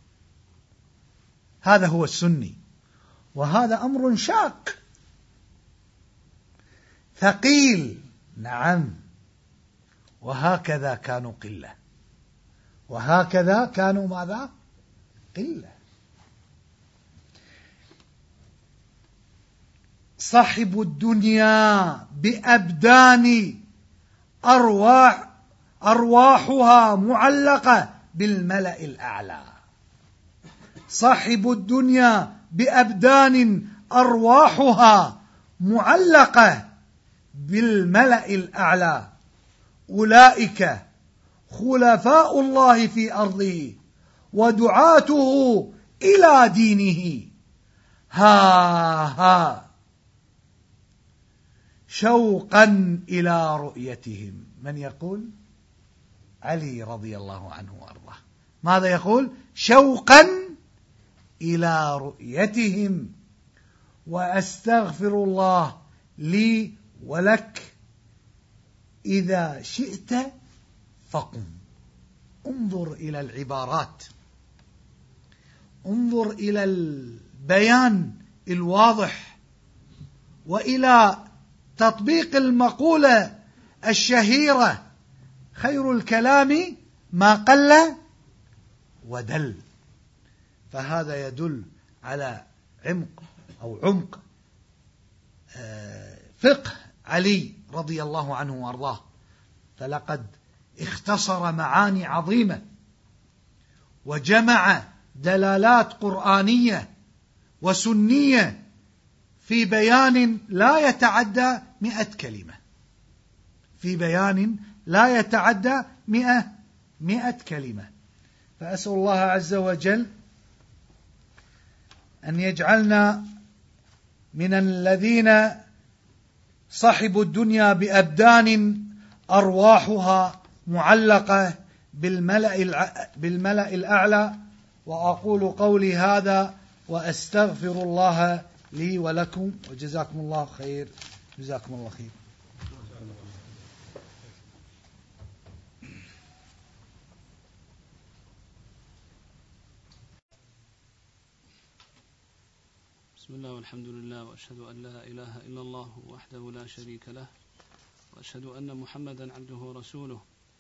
هذا هو السني، وهذا أمر شاق ثقيل، نعم، وهكذا كانوا قلة، وهكذا كانوا ماذا؟ قلة. صاحب الدنيا بأبدان أرواح أرواحها معلقة بالملأ الأعلى، صاحب الدنيا بأبدان أرواحها معلقة بالملأ الأعلى، أولئك خلفاء الله في أرضه ودعاته إلى دينه، ها ها شوقا إلى رؤيتهم. من يقول؟ علي رضي الله عنه وأرضاه. ماذا يقول؟ شوقا إلى رؤيتهم. وأستغفر الله لي ولك، إذا شئت فقم. انظر إلى العبارات، انظر إلى البيان الواضح، وإلى تطبيق المقولة الشهيرة: خير الكلام ما قل ودل. فهذا يدل على عمق أو عمق فقه علي رضي الله عنه وارضاه. فلقد اختصر معاني عظيمة وجمع دلالات قرآنية وسنية في بيان لا يتعدى مئة كلمة، في بيان لا يتعدى مئة مئة كلمة. فأسأل الله عز وجل أن يجعلنا من الذين صحبوا الدنيا بأبدان أرواحها معلقة بالملأ بالملأ الأعلى. وأقول قولي هذا وأستغفر الله لي ولكم، وجزاكم الله خير. جزاكم الله خير. بسم الله والحمد لله، وأشهد أن لا إله إلا الله وحده لا شريك له، وأشهد أن محمدا عبده ورسوله.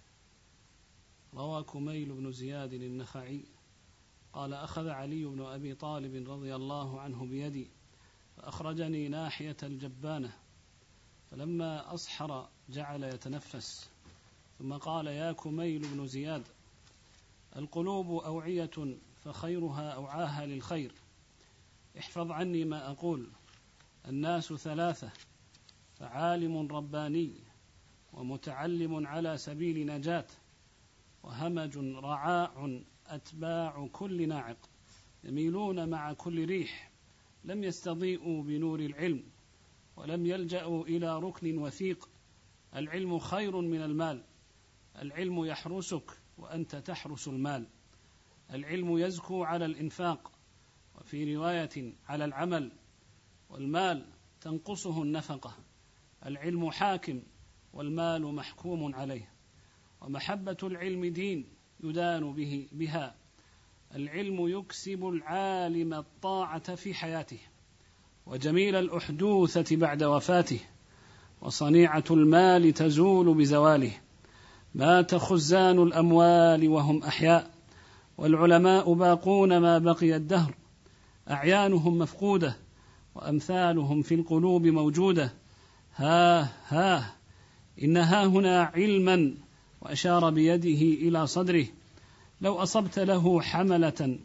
روى كميل بن زياد النخعي قال: أخذ علي بن أبي طالب رضي الله عنه بيدي فأخرجني ناحية الجبانة، فلما أصحر جعل يتنفس، ثم قال: يا كميل بن زياد، القلوب أوعية فخيرها أوعاها للخير، احفظ عني ما أقول. الناس ثلاثة: فعالم رباني، ومتعلم على سبيل نجاة، وهمج رعاع أتباع كل ناعق، يميلون مع كل ريح، لم يستضيئوا بنور العلم، ولم يلجأوا إلى ركن وثيق. العلم خير من المال، العلم يحرسك وأنت تحرس المال، العلم يزكو على الإنفاق، وفي رواية على العمل، والمال تنقصه النفقة. العلم حاكم والمال محكوم عليه، ومحبة العلم دين يدان به بها. العلم يكسب العالم الطاعة في حياته، وجميل الأحدوثة بعد وفاته، وصنيعة المال تزول بزواله. مات خزان الأموال وهم أحياء، والعلماء باقون ما بقي الدهر، أعيانهم مفقودة وأمثالهم في القلوب موجودة. ها ها إن ها هنا علما، وأشار بيده إلى صدره، لو أصبت له حملة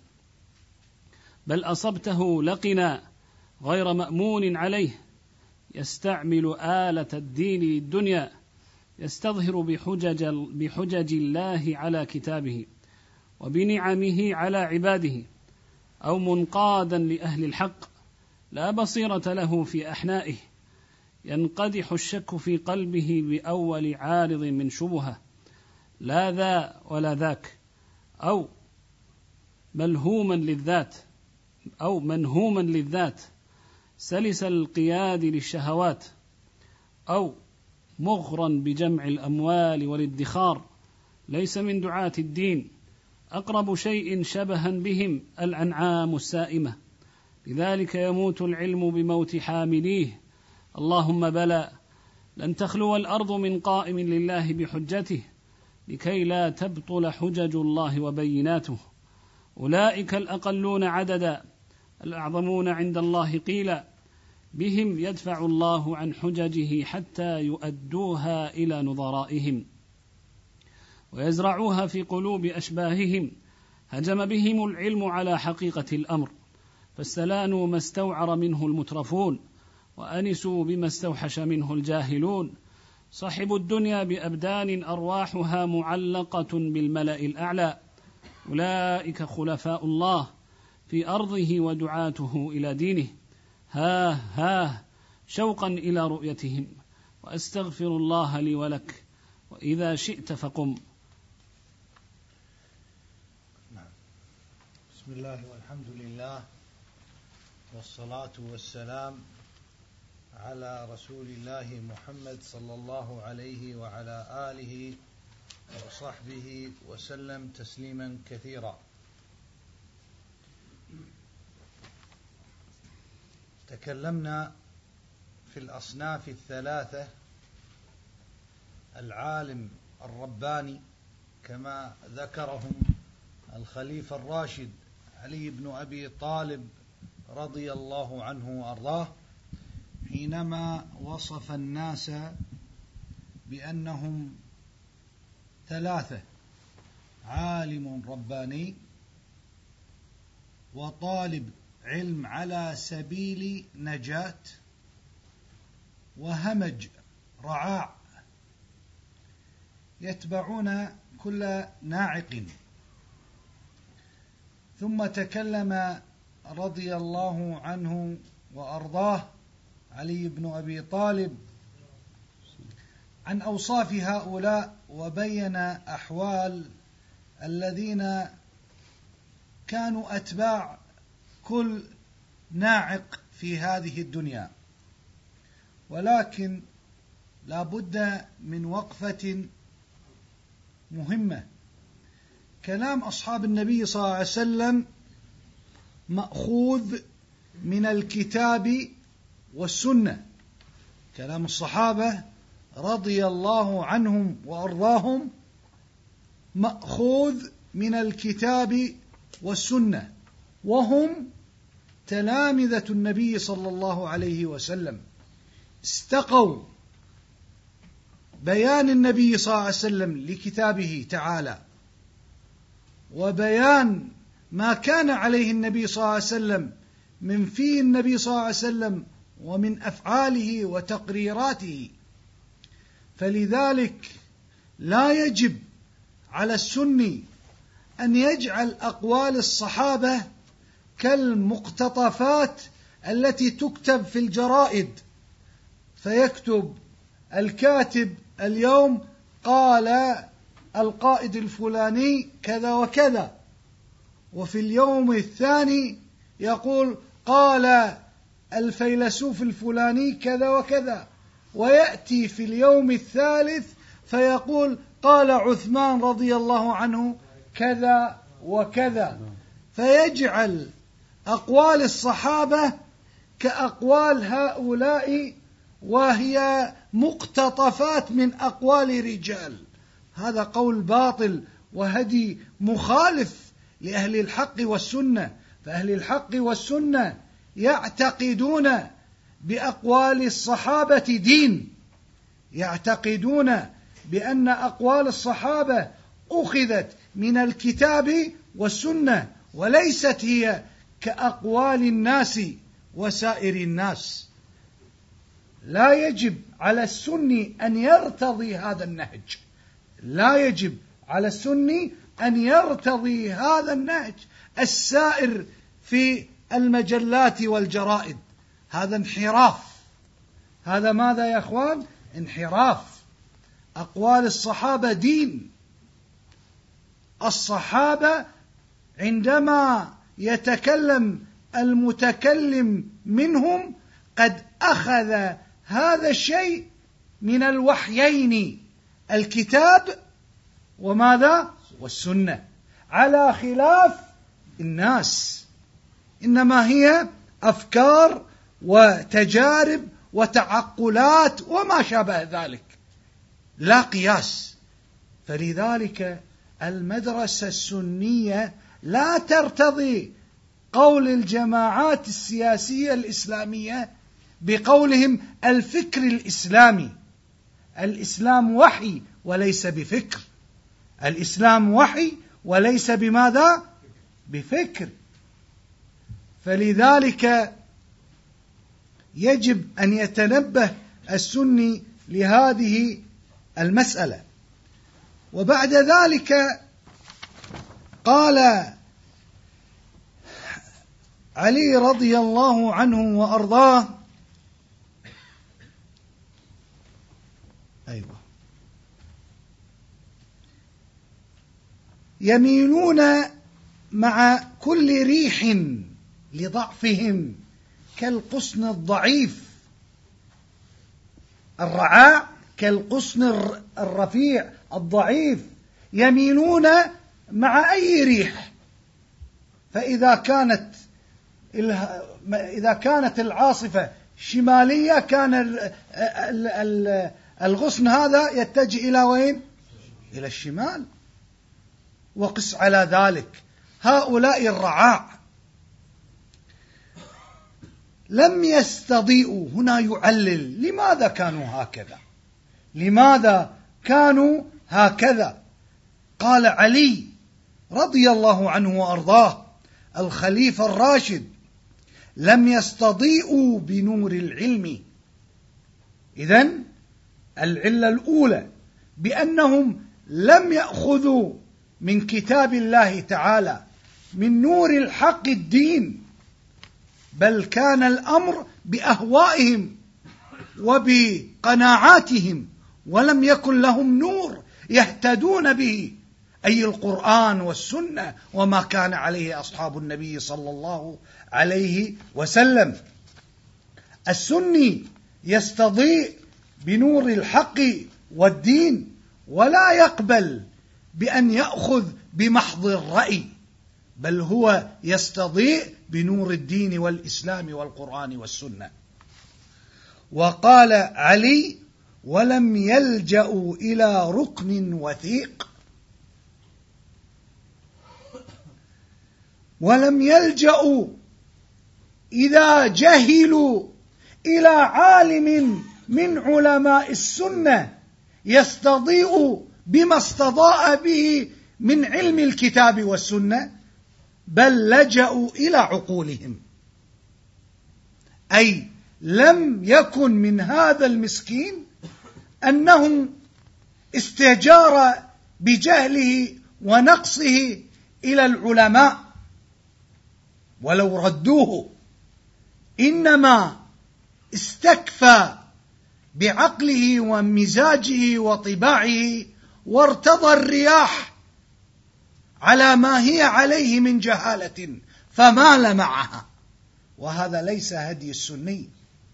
بل أصبته لقنا غير مأمون عليه، يستعمل آلة الدين للدنيا، يستظهر بحجج, بحجج الله على كتابه وبنعمه على عباده، أو منقادا لأهل الحق لا بصيرة له في أحنائه، ينقدح الشك في قلبه بأول عارض من شبهة، لا ذا ولا ذاك، أو ملهوما للذات أو منهوما للذات، سلس القياد للشهوات، أو مغرا بجمع الأموال والادخار، ليس من دعاة الدين. أقرب شيء شبها بهم الأنعام السائمة، لذلك يموت العلم بموت حامليه. اللهم بلى، لن تخلو الأرض من قائم لله بحجته، لكي لا تبطل حجج الله وبيناته. أولئك الأقلون عددا، الأعظمون عند الله قيلا، بهم يدفع الله عن حججه حتى يؤدوها إلى نظرائهم ويزرعوها في قلوب أشباههم. هجم بهم العلم على حقيقة الأمر، فاستلانوا ما استوعر منه المترفون، وأنسوا بما استوحش منه الجاهلون. صحبوا الدنيا بأبدان أرواحها معلقة بالملأ الأعلى، أولئك خلفاء الله في أرضه ودعاته إلى دينه. ها ها شوقا إلى رؤيتهم، وأستغفر الله لي ولك، وإذا شئت فقم. بسم الله والحمد لله، والصلاة والسلام على رسول الله محمد صلى الله عليه وعلى آله وصحبه وسلم تسليما كثيرا. تكلمنا في الأصناف الثلاثة: العالم الرباني كما ذكرهم الخليفة الراشد علي بن أبي طالب رضي الله عنه وأرضاه، حينما وصف الناس بأنهم ثلاثة: عالم رباني، وطالب علم على سبيل نجاة، وهمج رعاع يتبعون كل ناعق. ثم تكلم رضي الله عنه وأرضاه علي بن أبي طالب عن أوصاف هؤلاء، وبين أحوال الذين كانوا أتباع كل ناعق في هذه الدنيا. ولكن لا بد من وقفة مهمة. كلام أصحاب النبي صلى الله عليه وسلم مأخوذ من الكتاب والسنة، كلام الصحابة رضي الله عنهم وأرضاهم مأخوذ من الكتاب والسنة، وهم تلامذة النبي صلى الله عليه وسلم، استقوا بيان النبي صلى الله عليه وسلم لكتابه تعالى، وبيان ما كان عليه النبي صلى الله عليه وسلم من في النبي صلى الله عليه وسلم ومن أفعاله وتقريراته. فلذلك لا يجب على السني أن يجعل أقوال الصحابة كالمقتطفات التي تكتب في الجرائد، فيكتب الكاتب اليوم قال القائد الفلاني كذا وكذا، وفي اليوم الثاني يقول قال الفيلسوف الفلاني كذا وكذا، ويأتي في اليوم الثالث فيقول قال عثمان رضي الله عنه كذا وكذا، فيجعل أقوال الصحابة كأقوال هؤلاء وهي مقتطفات من أقوال رجال. هذا قول باطل وهدي مخالف لأهل الحق والسنة، فأهل الحق والسنة يعتقدون بأقوال الصحابة دين، يعتقدون بأن أقوال الصحابة أخذت من الكتاب والسنة وليست هي كأقوال الناس وسائر الناس. لا يجب على السني أن يرتضي هذا النهج، لا يجب على السني أن يرتضي هذا النهج السائر في المجلات والجرائد. هذا انحراف، هذا ماذا يا أخوان؟ انحراف. أقوال الصحابة دين. الصحابة عندما يتكلم المتكلم منهم قد أخذ هذا الشيء من الوحيين، الكتاب وماذا؟ والسنة، على خلاف الناس، إنما هي أفكار وتجارب وتعقلات وما شابه ذلك، لا قياس. فلذلك المدرسة السنية لا ترتضي قول الجماعات السياسية الإسلامية بقولهم الفكر الإسلامي. الإسلام وحي وليس بفكر، الإسلام وحي وليس بماذا؟ بفكر. فلذلك يجب أن يتنبه السني لهذه المسألة. وبعد ذلك قال علي رضي الله عنه وأرضاه: أيوة يميلون مع كل ريح لضعفهم كالقصن الضعيف، الرعاع كالقصن الرفيع الضعيف، يميلون مع أي ريح. فإذا كانت إذا كانت العاصفة شمالية كان الغصن هذا يتجه إلى وين؟ إلى الشمال. وقس على ذلك هؤلاء الرعاع لم يستضيئوا. هنا يعلل لماذا كانوا هكذا، لماذا كانوا هكذا. قال علي رضي الله عنه وأرضاه الخليفة الراشد: لم يستضيئوا بنور العلم. إذن العلة الأولى بأنهم لم يأخذوا من كتاب الله تعالى من نور الحق الدين، بل كان الأمر بأهوائهم وبقناعاتهم، ولم يكن لهم نور يهتدون به، أي القرآن والسنة وما كان عليه أصحاب النبي صلى الله عليه وسلم. السني يستضيء بنور الحق والدين، ولا يقبل بأن يأخذ بمحض الرأي، بل هو يستضيء بنور الدين والإسلام والقرآن والسنة. وقال علي: ولم يلجأوا إلى ركن وثيق، ولم يلجأوا إذا جهلوا إلى عالم من علماء السنة يستضيء بما استضاء به من علم الكتاب والسنة، بل لجأوا إلى عقولهم. أي لم يكن من هذا المسكين أنه استجار بجهله ونقصه إلى العلماء ولو ردوه، إنما استكفى بعقله ومزاجه وطباعه وارتضى الرياح على ما هي عليه من جهالة فمال معها، وهذا ليس هدي السني،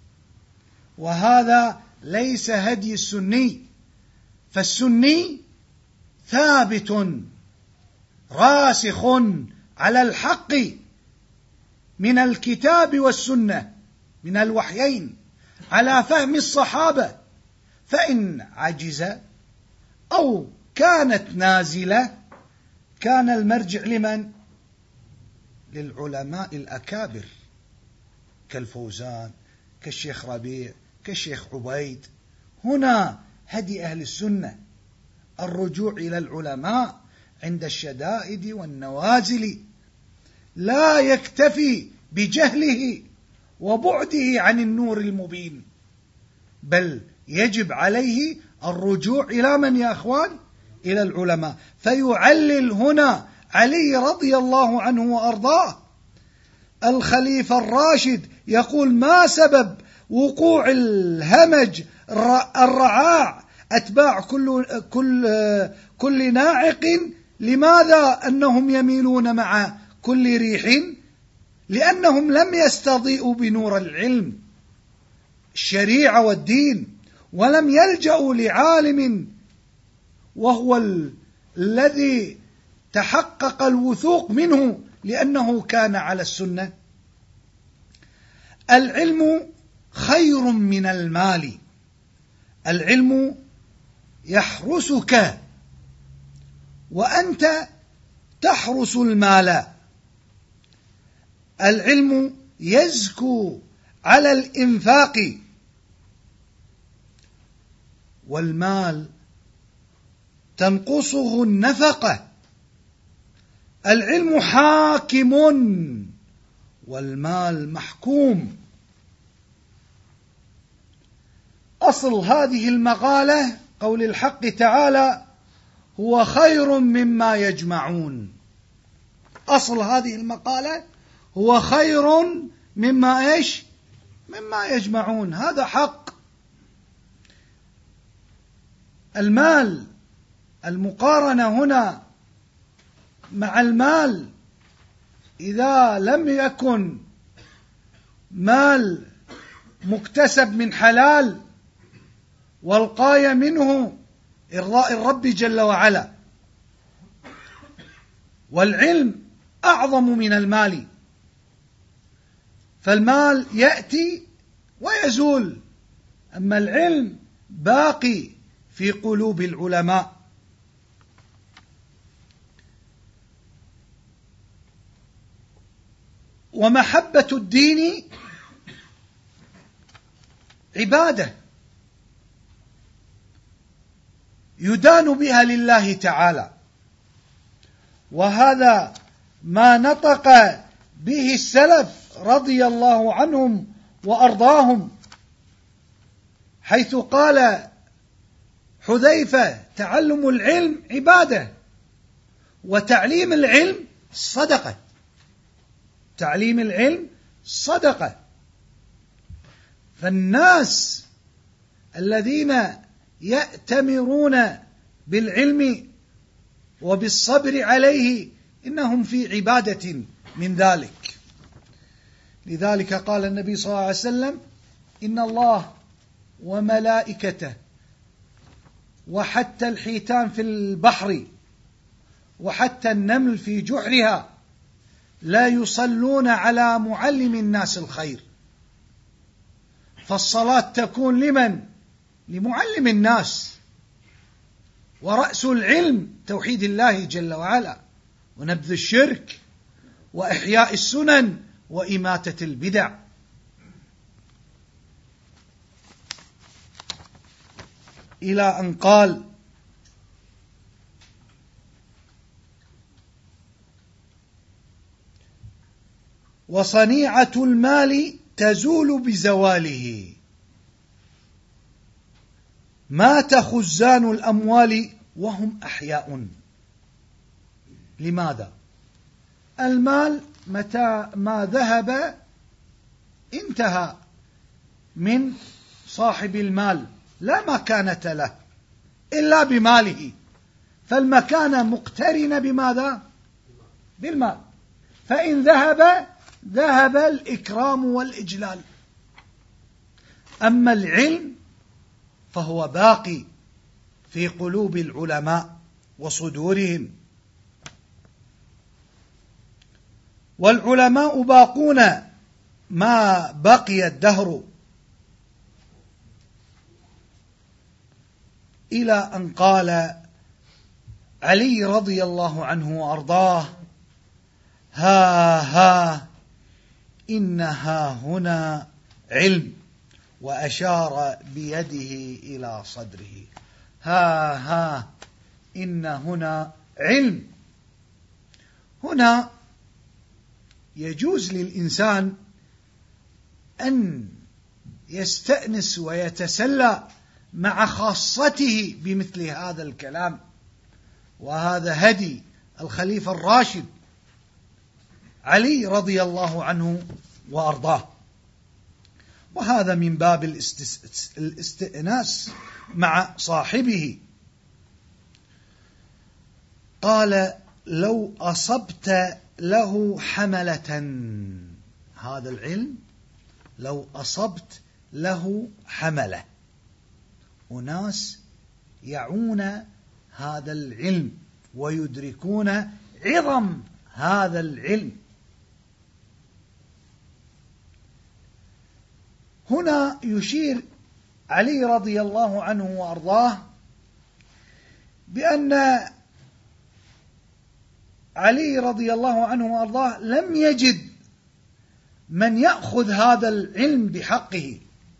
وهذا ليس هدي السني. فالسني ثابت راسخ على الحق من الكتاب والسنة، من الوحيين، على فهم الصحابة، فإن عجز أو كانت نازلة كان المرجع لمن؟ للعلماء الأكابر كالفوزان، كالشيخ ربيع، كالشيخ عبيد. هنا هدي أهل السنة الرجوع إلى العلماء عند الشدائد والنوازل، لا يكتفي بجهله وبعده عن النور المبين، بل يجب عليه الرجوع إلى من يا أخوان؟ إلى العلماء. فيعلل هنا علي رضي الله عنه وأرضاه الخليفة الراشد، يقول: ما سبب وقوع الهمج الرعاع أتباع كل, كل, كل ناعق؟ لماذا أنهم يميلون مع كل ريح؟ لأنهم لم يستضيئوا بنور العلم الشريعة والدين، ولم يلجأوا لعالم وهو ال... الذي تحقق الوثوق منه لأنه كان على السنة. العلم خير من المال، العلم يحرسك وأنت تحرس المال، العلم يزكو على الإنفاق، والمال تنقصه النفقة. العلم حاكم والمال محكوم. أصل هذه المقالة قول الحق تعالى: هو خير مما يجمعون. أصل هذه المقالة هو خير مما إيش؟ مما يجمعون. هذا حق. المال، المقارنة هنا مع المال، إذا لم يكن مال مكتسب من حلال والغاية منه إرضاء الرب جل وعلا، والعلم أعظم من المال، فالمال يأتي ويزول، أما العلم باقي في قلوب العلماء. ومحبة الدين عبادة يدان بها لله تعالى، وهذا ما نطق به السلف رضي الله عنهم وأرضاهم، حيث قال حذيفة: تعلم العلم عبادة، وتعليم العلم صدقة. تعليم العلم صدقة. فالناس الذين يأتمرون بالعلم وبالصبر عليه إنهم في عبادة من ذلك. لذلك قال النبي صلى الله عليه وسلم: إن الله وملائكته وحتى الحيتان في البحر وحتى النمل في جحرها لا يصلون على معلم الناس الخير. فالصلاة تكون لمن؟ لمعلم الناس، ورأس العلم توحيد الله جل وعلا، ونبذ الشرك، وإحياء السنن، وإماتة البدع. إلى أن قال: وصنيعة المال تزول بزواله. مات خزان الأموال وهم أحياء. لماذا؟ المال متى ما ذهب انتهى من صاحب المال، لا مكانة له إلا بماله، فالمكانة مقترنة بماذا؟ بالمال، فإن ذهب ذهب الإكرام والإجلال. أما العلم فهو باقي في قلوب العلماء وصدورهم، والعلماء باقون ما بقي الدهر، إلى أن قال علي رضي الله عنه وأرضاه: ها ها إنها هنا علم، وأشار بيده إلى صدره. ها ها إن هنا علم. هنا يجوز للإنسان أن يستأنس ويتسلى مع خاصته بمثل هذا الكلام، وهذا هدي الخليفة الراشد علي رضي الله عنه وأرضاه، وهذا من باب الاستئناس مع صاحبه. قال: لو أصبت له حملة، هذا العلم لو أصبت له حملة، أناس يعون هذا العلم ويدركون عظم هذا العلم. هنا يشير علي رضي الله عنه وأرضاه بأن علي رضي الله عنه وأرضاه لم يجد من يأخذ هذا العلم بحقه،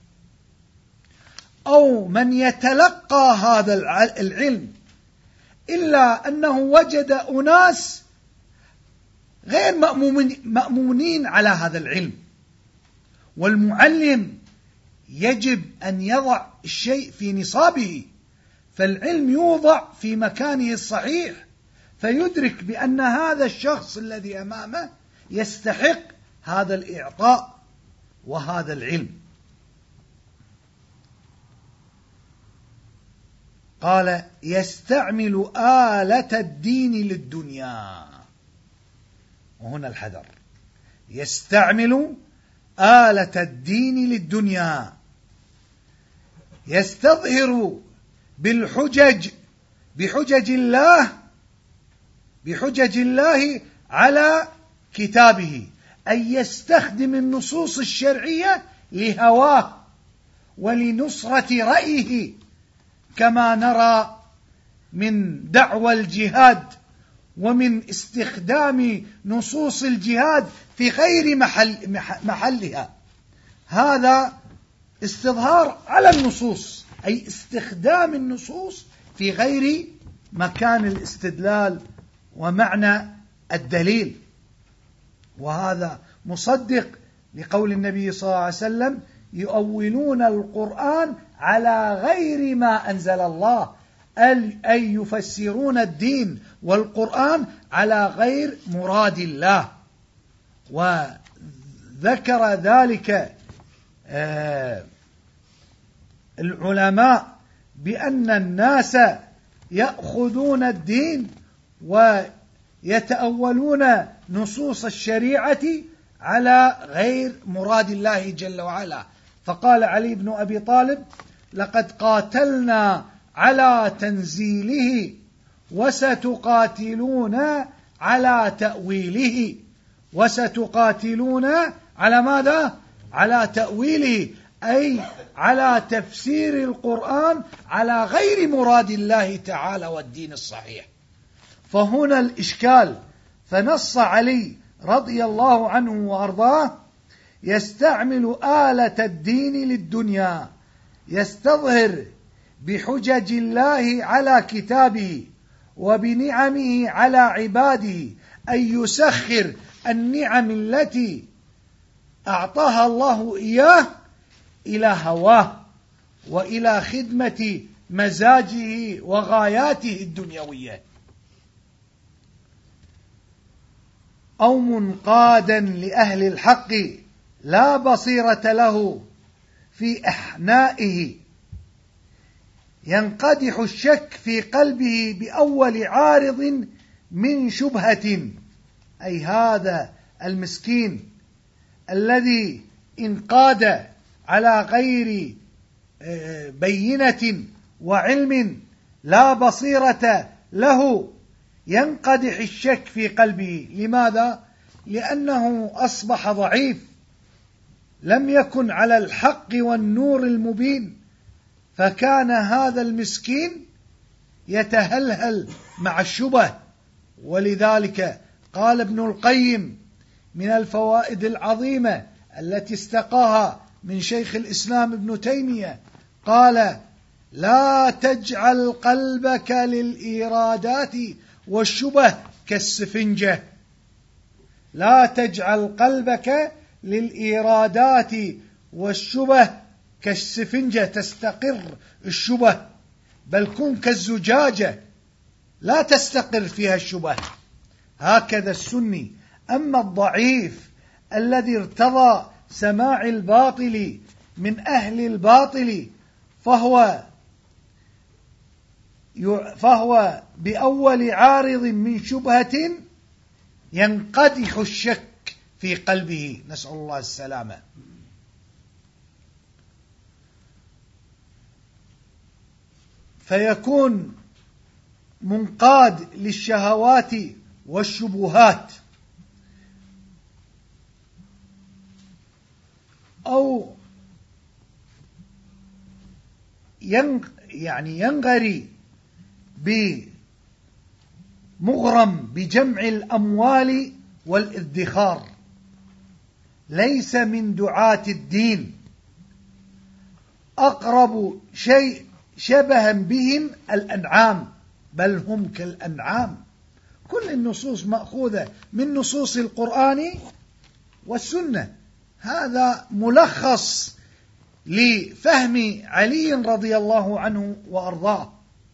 أو من يتلقى هذا العلم، إلا أنه وجد أناس غير مأمونين على هذا العلم. والمعلم يجب أن يضع الشيء في نصابه، فالعلم يوضع في مكانه الصحيح، فيدرك بأن هذا الشخص الذي أمامه يستحق هذا الإعطاء وهذا العلم. قال: يستعمل آلة الدين للدنيا، وهنا الحذر، يستعمل آلة الدين للدنيا، يستظهر بالحجج بحجج الله بحجج الله على كتابه، أي يستخدم النصوص الشرعية لهواه ولنصرة رأيه، كما نرى من دعوى الجهاد ومن استخدام نصوص الجهاد في غير محل محلها. هذا استظهار على النصوص، أي استخدام النصوص في غير مكان الاستدلال ومعنى الدليل، وهذا مصدق لقول النبي صلى الله عليه وسلم: يؤولون القرآن على غير ما أنزل الله، أي يفسرون الدين والقرآن على غير مراد الله. وذكر ذلك العلماء بأن الناس يأخذون الدين ويتأولون نصوص الشريعة على غير مراد الله جل وعلا. فقال علي بن أبي طالب: لقد قاتلنا على تنزيله وستقاتلون على تأويله. وستقاتلون على ماذا؟ على تأويله، أي على تفسير القرآن على غير مراد الله تعالى والدين الصحيح. فهنا الإشكال، فنص علي رضي الله عنه وأرضاه: يستعمل آلة الدين للدنيا، يستظهر بحجج الله على كتابه وبنعمه على عباده، أي يسخر النعم التي أعطاها الله إياه إلى هواه وإلى خدمة مزاجه وغاياته الدنيوية، أو منقادا لأهل الحق لا بصيرة له في أحنائه، ينقدح الشك في قلبه بأول عارض من شبهة، أي هذا المسكين الذي انقاد على غير بينة وعلم لا بصيرة له، ينقدح الشك في قلبه. لماذا؟ لأنه أصبح ضعيف، لم يكن على الحق والنور المبين، فكان هذا المسكين يتهلهل مع الشبه. ولذلك قال ابن القيم من الفوائد العظيمة التي استقاها من شيخ الإسلام ابن تيمية، قال: لا تجعل قلبك للإيرادات والشبه كالسفنجة. لا تجعل قلبك للإيرادات والشبه كالسفنجة، تستقر الشبه، بل كن كالزجاجة لا تستقر فيها الشبه. هكذا السني. أما الضعيف الذي ارتضى سماع الباطل من أهل الباطل فهو فهو بأول عارض من شبهة ينقدح الشك في قلبه، نسأل الله السلامة. فيكون منقاد للشهوات والشبهات، أو يعني ينغري بمغرم بجمع الأموال والادخار، ليس من دعاة الدين. أقرب شيء شبها بهم الأنعام، بل هم كالأنعام. كل النصوص مأخوذة من نصوص القرآن والسنة. هذا ملخص لفهم علي رضي الله عنه وأرضاه.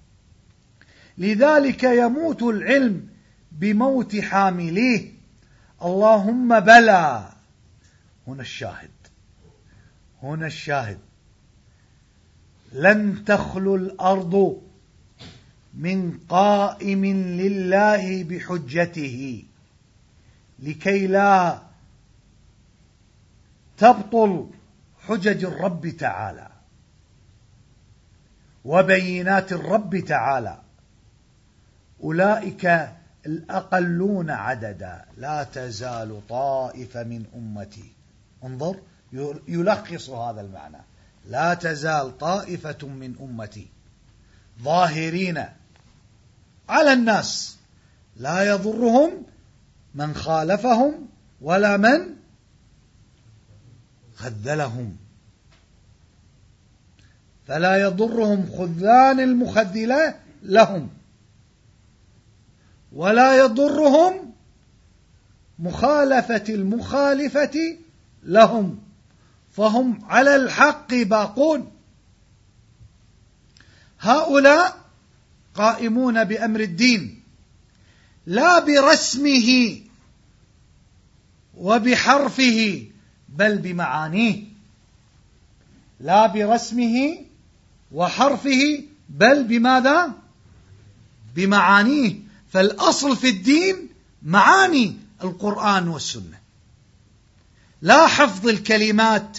لذلك يموت العلم بموت حامليه. اللهم بلى. هنا الشاهد، هنا الشاهد. لن تخلو الأرض من قائم لله بحجته، لكي لا تبطل حجج الرب تعالى وبينات الرب تعالى. أولئك الأقلون عددا، لا تزال طائفة من أمتي. انظر، يلخص هذا المعنى: لا تزال طائفة من أمتي ظاهرين على الناس لا يضرهم من خالفهم ولا من خذلهم. فلا يضرهم خذلان المخذلة لهم، ولا يضرهم مخالفة المخالفة لهم، فهم على الحق باقون. هؤلاء قائمون بأمر الدين، لا برسمه وبحرفه بل بمعانيه. لا برسمه وحرفه بل بماذا؟ بمعانيه. فالأصل في الدين معاني القرآن والسنة، لا حفظ الكلمات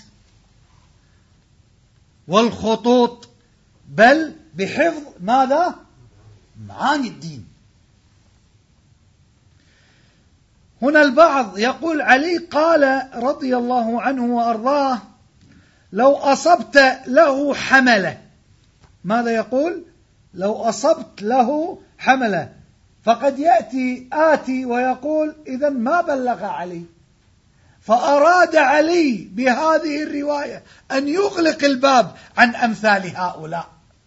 والخطوط، بل بحفظ ماذا؟ معاني الدين. هنا البعض يقول علي قال رضي الله عنه وأرضاه: لو أصبت له حملة. ماذا يقول؟ لو أصبت له حملة. فقد يأتي آتي ويقول: إذن ما بلغ علي. فأراد علي بهذه الرواية أن يغلق الباب عن أمثال هؤلاء،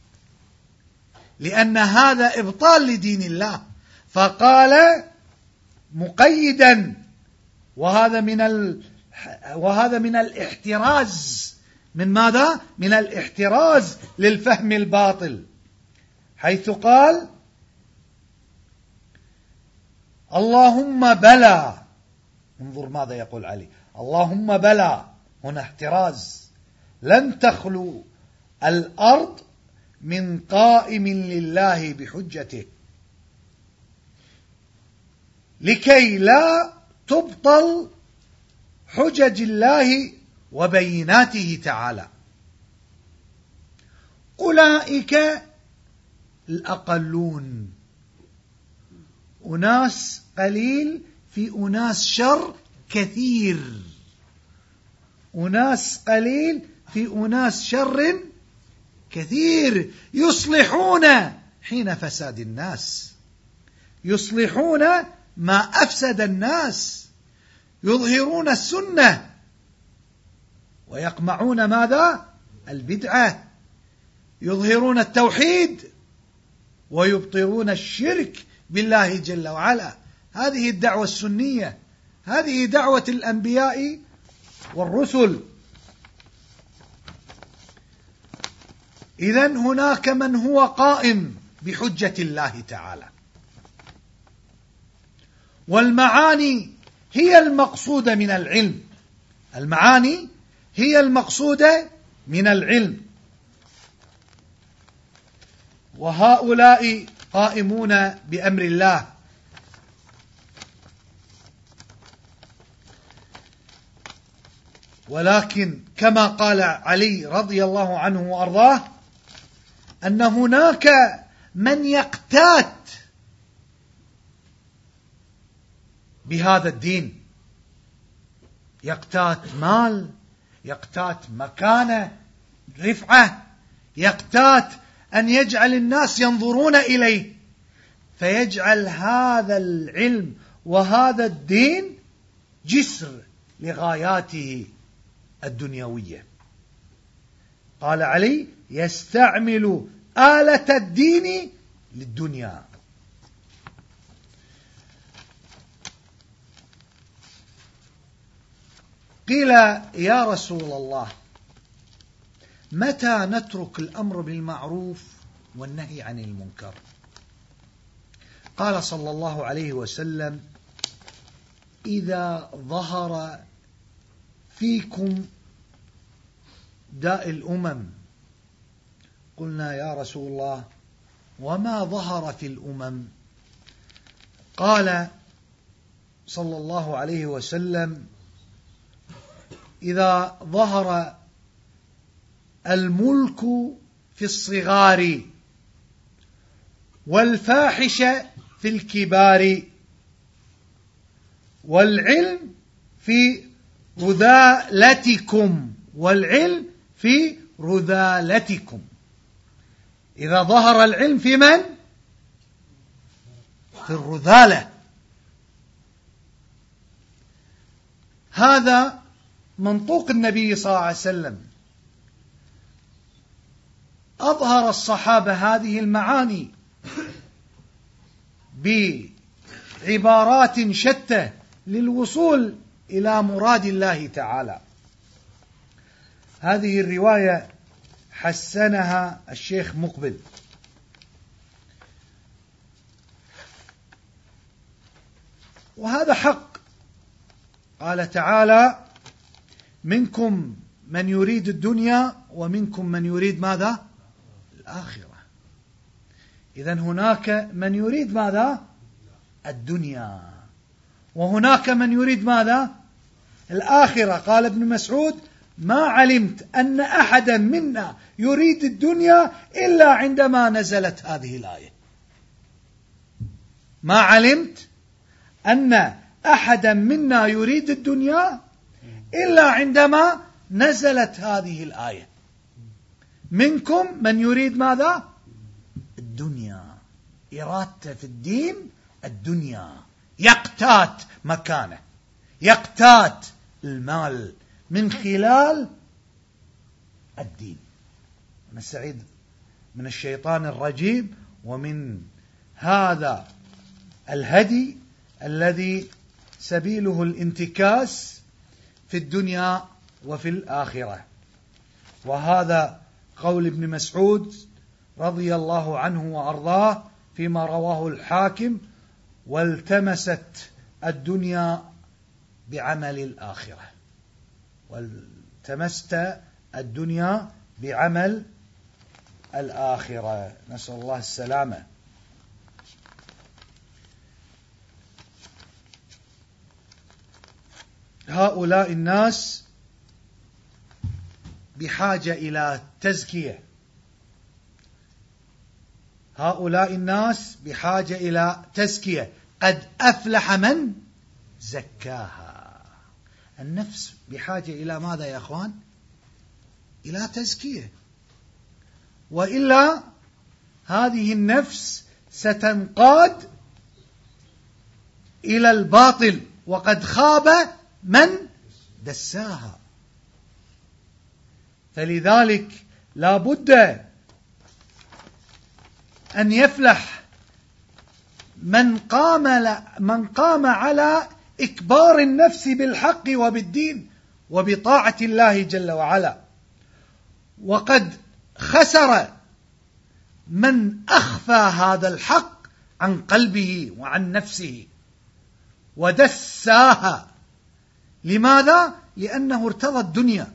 لأن هذا إبطال لدين الله. فقال مقيدا، وهذا من ال... وهذا من الاحتراز. من ماذا؟ من الاحتراز للفهم الباطل. حيث قال: اللهم بلى. انظر ماذا يقول علي: اللهم بلى، هنا احتراز، لن تخلو الأرض من قائم لله بحجته، لكي لا تبطل حجج الله وبيناته تعالى. أولئك الأقلون، أناس قليل في أناس شر كثير، أناس قليل في أناس شر كثير، يصلحون حين فساد الناس، يصلحون ما أفسد الناس، يظهرون السنة ويقمعون ماذا؟ البدعة، يظهرون التوحيد ويبطلون الشرك بالله جل وعلا. هذه الدعوة السنية، هذه دعوة الأنبياء والرسل. إذن هناك من هو قائم بحجة الله تعالى، والمعاني هي المقصودة من العلم، المعاني هي المقصودة من العلم، وهؤلاء قائمون بأمر الله. ولكن كما قال علي رضي الله عنه وأرضاه أن هناك من يقتات بهذا الدين، يقتات مال، يقتات مكانة، رفعة، يقتات أن يجعل الناس ينظرون إليه، فيجعل هذا العلم وهذا الدين جسر لغاياته الدنيوية. قال علي: يستعمل آلة الدين للدنيا. قيل: يا رسول الله، متى نترك الأمر بالمعروف والنهي عن المنكر؟ قال صلى الله عليه وسلم: إذا ظهر فيكم داء الأمم. قلنا: يا رسول الله، وما ظهر في الأمم؟ قال صلى الله عليه وسلم: إذا ظهر الملك في الصغار والفاحشة في الكبار والعلم في رذالتكم، والعلم في رذالتكم. إذا ظهر العلم في من؟ في الرذالة. هذا منطوق النبي صلى الله عليه وسلم. أظهر الصحابة هذه المعاني بعبارات شتى للوصول إلى مراد الله تعالى. هذه الرواية حسنها الشيخ مقبل. وهذا حق. قال تعالى: منكم من يريد الدنيا ومنكم من يريد ماذا؟ الآخرة. إذن هناك من يريد ماذا؟ الدنيا، وهناك من يريد ماذا؟ الآخرة. قال ابن مسعود: ما علمت أن أحدا منا يريد الدنيا إلا عندما نزلت هذه الآية. ما علمت أن أحدا منا يريد الدنيا إلا عندما نزلت هذه الآية. منكم من يريد ماذا؟ الدنيا. إرادته في الدين الدنيا، يقتات مكانه، يقتات المال من خلال الدين. نستعيذ من الشيطان الرجيم ومن هذا الهدي الذي سبيله الانتكاس في الدنيا وفي الآخرة. وهذا قول ابن مسعود رضي الله عنه وأرضاه فيما رواه الحاكم: والتمست الدنيا بعمل الآخرة. والتمست الدنيا بعمل الآخرة، نسأل الله السلامة. هؤلاء الناس بحاجة إلى تزكية، هؤلاء الناس بحاجة إلى تزكية. قد أفلح من زكاها. النفس بحاجة إلى ماذا يا أخوان؟ إلى تزكية، وإلا هذه النفس ستنقاد إلى الباطل، وقد خاب من دساها. فلذلك لا بد أن يفلح من قام من قام على إكبار النفس بالحق وبالدين وبطاعة الله جل وعلا. وقد خسر من أخفى هذا الحق عن قلبه وعن نفسه ودساها. لماذا؟ لأنه ارتضى الدنيا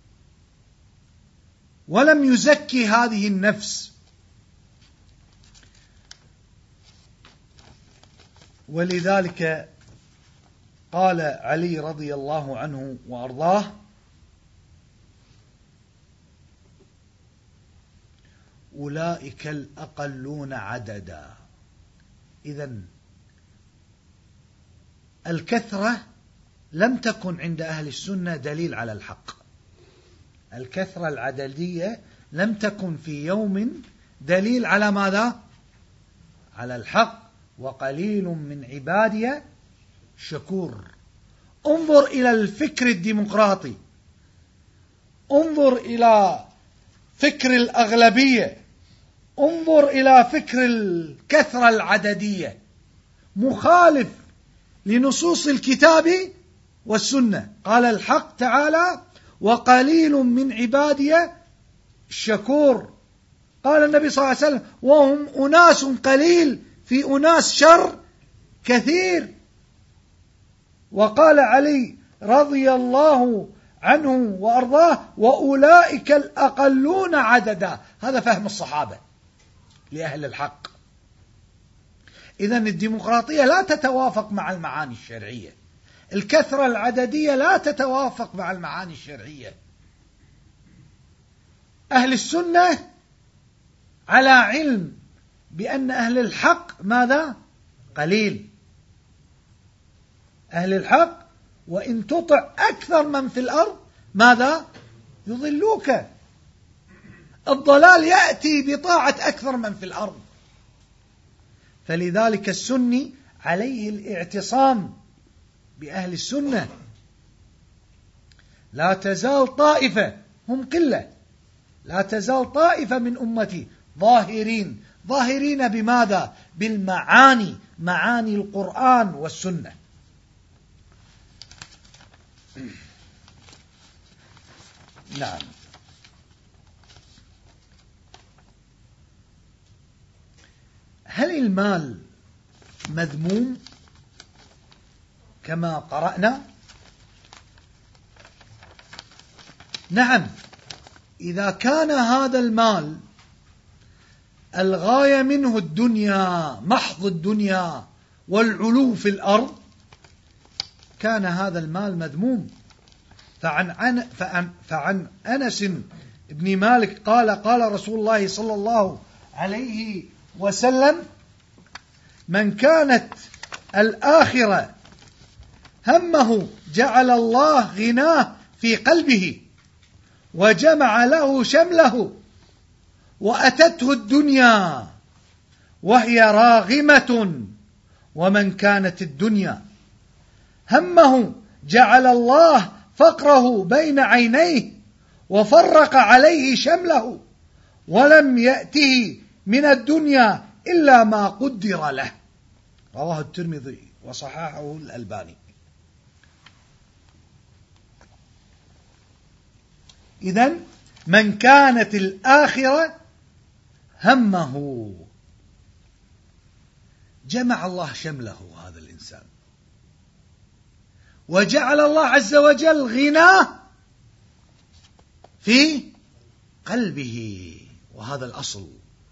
ولم يزكي هذه النفس. ولذلك قال علي رضي الله عنه وأرضاه: أولئك الأقلون عددا. إذن الكثرة لم تكن عند أهل السنة دليل على الحق. الكثرة العددية لم تكن في يوم دليل على ماذا؟ على الحق. وقليل من عبادي شكور. انظر إلى الفكر الديمقراطي، انظر إلى فكر الأغلبية، انظر إلى فكر الكثرة العددية، مخالف لنصوص الكتاب والسنة. قال الحق تعالى: وقليل من عبادي الشكور. قال النبي صلى الله عليه وسلم: وهم أناس قليل في أناس شر كثير. وقال علي رضي الله عنه وأرضاه: وأولئك الأقلون عددا. هذا فهم الصحابة لأهل الحق. إذن الديمقراطية لا تتوافق مع المعاني الشرعية، الكثرة العددية لا تتوافق مع المعاني الشرعية. أهل السنة على علم بأن أهل الحق ماذا؟ قليل. أهل الحق وإن تطع أكثر من في الأرض ماذا؟ يضلوك. الضلال يأتي بطاعة أكثر من في الأرض. فلذلك السني عليه الاعتصام بأهل السنة. لا تزال طائفة، هم قلة، لا تزال طائفة من أمتي ظاهرين. ظاهرين بماذا؟ بالمعاني، معاني القرآن والسنة. نعم. هل المال مذموم كما قرأنا؟ نعم، إذا كان هذا المال الغاية منه الدنيا، محض الدنيا والعلو في الأرض، كان هذا المال مذموم. فعن, فعن, فعن أنس بن مالك قال: قال رسول الله صلى الله عليه وسلم: من كانت الآخرة همه جعل الله غناه في قلبه وجمع له شمله وأتته الدنيا وهي راغمة. ومن كانت الدنيا همه جعل الله فقره بين عينيه وفرق عليه شمله ولم يأته من الدنيا إلا ما قدر له. رواه الترمذي وصححه الألباني. إذن من كانت الآخرة همه. جمع الله شمله هذا الإنسان، وجعل الله عز وجل غناه في قلبه، وهذا الأصل.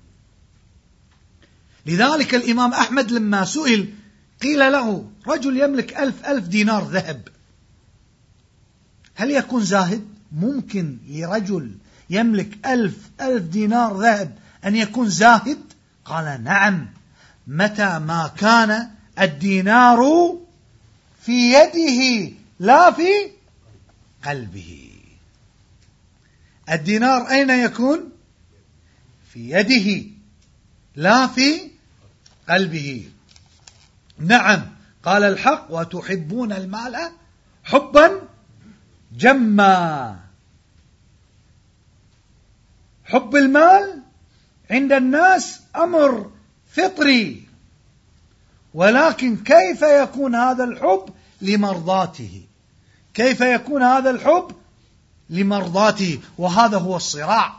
لذلك الإمام أحمد لما سئل قيل له رجل يملك ألف ألف دينار ذهب، هل يكون زاهد؟ ممكن لرجل يملك ألف ألف دينار ذهب أن يكون زاهد؟ قال نعم، متى ما كان الدينار في يده لا في قلبه. الدينار أين يكون؟ في يده لا في قلبه. نعم، قال الحق وتحبون المال حبا جما. حب المال عند الناس أمر فطري، ولكن كيف يكون هذا الحب لمرضاته؟ كيف يكون هذا الحب لمرضاته؟ وهذا هو الصراع،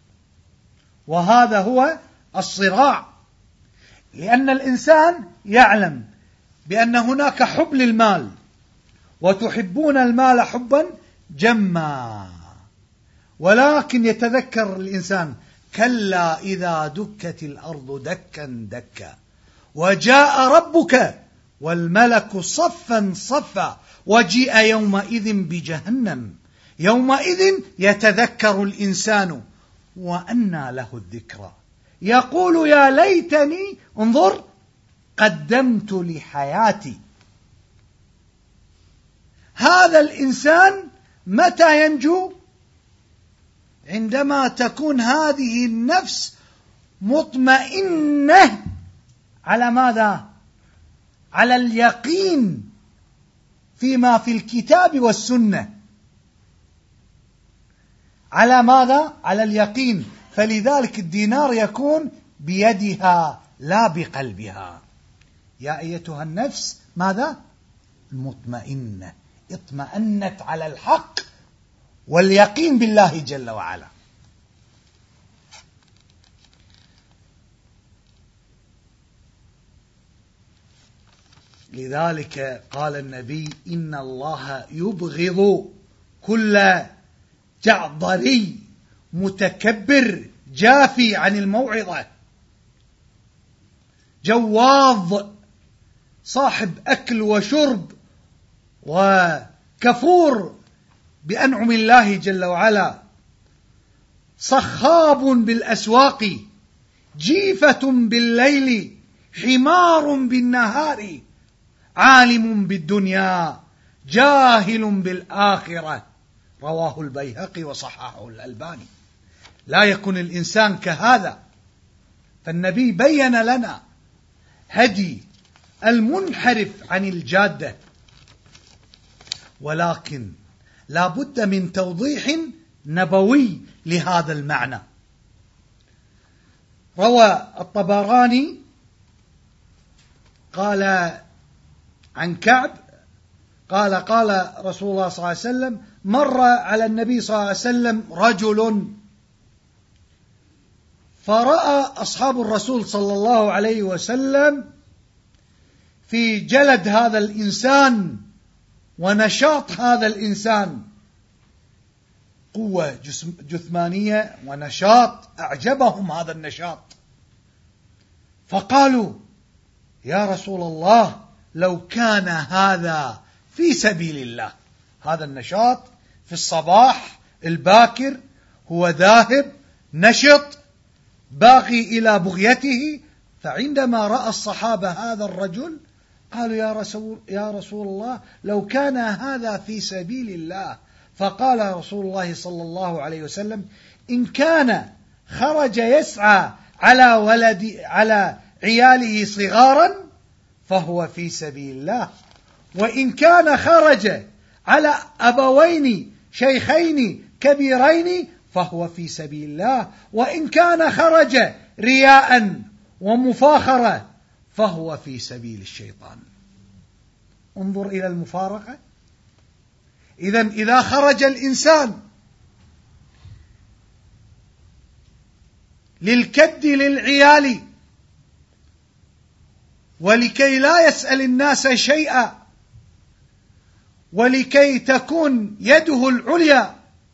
وهذا هو الصراع. لأن الإنسان يعلم بأن هناك حب للمال، وتحبون المال حبا جما، ولكن يتذكر الإنسان كلا إذا دكت الأرض دكا دكا وجاء ربك والملك صفا صفا وجيء يومئذ بجهنم يومئذ يتذكر الإنسان وأنى له الذكرى يقول يا ليتني انظر قدمت لحياتي. هذا الإنسان متى ينجو؟ عندما تكون هذه النفس مطمئنة على ماذا؟ على اليقين فيما في الكتاب والسنة. على ماذا؟ على اليقين. فلذلك الدينار يكون بيدها لا بقلبها. يا أيتها النفس ماذا؟ المطمئنة، اطمأنت على الحق واليقين بالله جل وعلا. لذلك قال النبي إن الله يبغض كل جعضري متكبر جافي عن الموعظة جواظ صاحب أكل وشرب وكفور بأنعم الله جل وعلا، صخاب بالأسواق جيفة بالليل حمار بالنهار عالم بالدنيا جاهل بالآخرة. رواه البيهقي وصححه الألباني. لا يكون الإنسان كهذا. فالنبي بين لنا هدي المنحرف عن الجادة، ولكن لا بد من توضيح نبوي لهذا المعنى. روى الطبراني قال عن كعب قال قال رسول الله صلى الله عليه وسلم مر على النبي صلى الله عليه وسلم رجل فرأى أصحاب الرسول صلى الله عليه وسلم في جلد هذا الإنسان ونشاط هذا الإنسان، قوة جثمانية ونشاط، أعجبهم هذا النشاط، فقالوا يا رسول الله لو كان هذا في سبيل الله. هذا النشاط في الصباح الباكر، هو ذاهب نشط باغي إلى بغيته. فعندما رأى الصحابة هذا الرجل قالوا يا رسول, يا رسول الله لو كان هذا في سبيل الله. فقال رسول الله صلى الله عليه وسلم إن كان خرج يسعى على ولد على عياله صغارا فهو في سبيل الله، وإن كان خرج على أبوين شيخين كبيرين فهو في سبيل الله، وإن كان خرج رياء ومفاخرة فهو في سبيل الشيطان. انظر إلى المفارقة. إذن إذا خرج الإنسان للكد للعيال، ولكي لا يسأل الناس شيئا، ولكي تكون يده العليا،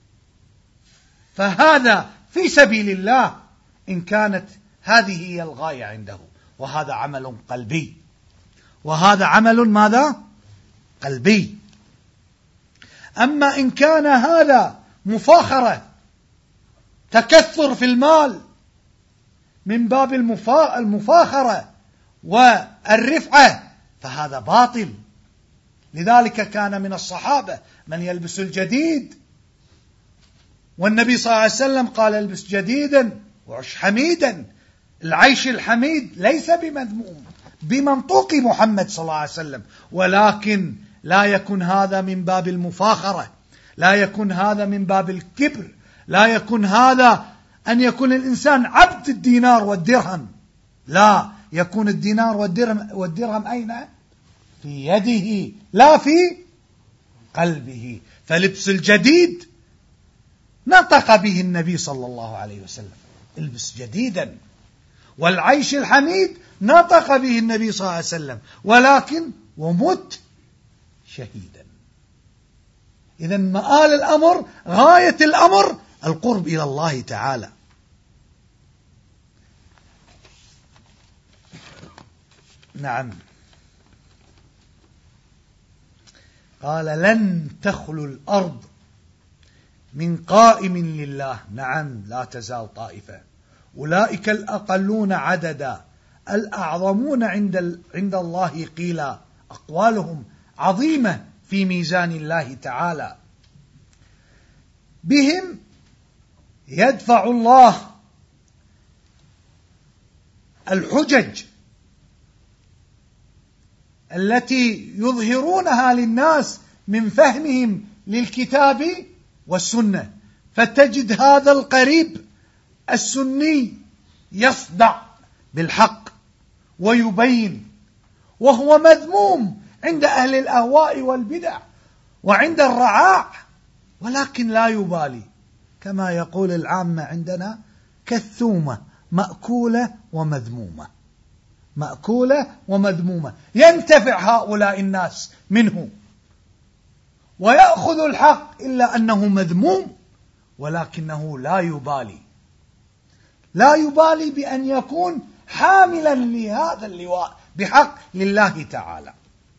فهذا في سبيل الله إن كانت هذه هي الغاية عنده، وهذا عمل قلبي، وهذا عمل ماذا؟ قلبي. أما إن كان هذا مفاخرة، تكثر في المال من باب المفاخرة والرفعة، فهذا باطل. لذلك كان من الصحابة من يلبس الجديد، والنبي صلى الله عليه وسلم قال البس جديدا وعش حميدا. العيش الحميد ليس بمذموم بمنطوق محمد صلى الله عليه وسلم، ولكن لا يكن هذا من باب المفاخرة، لا يكن هذا من باب الكبر، لا يكن هذا أن يكون الإنسان عبد الدينار والدرهم، لا، يكون الدينار والدرهم, والدرهم أين؟ في يده لا في قلبه. فلبس الجديد نطق به النبي صلى الله عليه وسلم، البس جديدا. والعيش الحميد نطق به النبي صلى الله عليه وسلم، ولكن ومت شهيدا. إذن مآل الأمر، غاية الأمر القرب إلى الله تعالى. نعم، قال لن تخلو الأرض من قائم لله. نعم، لا تزال طائفة، أولئك الأقلون عددا الأعظمون عند عند الله قيلا، أقوالهم عظيمة في ميزان الله تعالى. بهم يدفع الله الحجج التي يظهرونها للناس من فهمهم للكتاب والسنة، فتجد هذا القريب السني يصدع بالحق ويبين، وهو مذموم عند أهل الأهواء والبدع وعند الرعاع، ولكن لا يبالي، كما يقول العامة عندنا كالثومة، مأكولة ومذمومة، مأكولة ومذمومة. ينتفع هؤلاء الناس منه ويأخذ الحق، إلا أنه مذموم، ولكنه لا يبالي، لا يبالي بأن يكون حاملا لهذا اللواء بحق لله تعالى.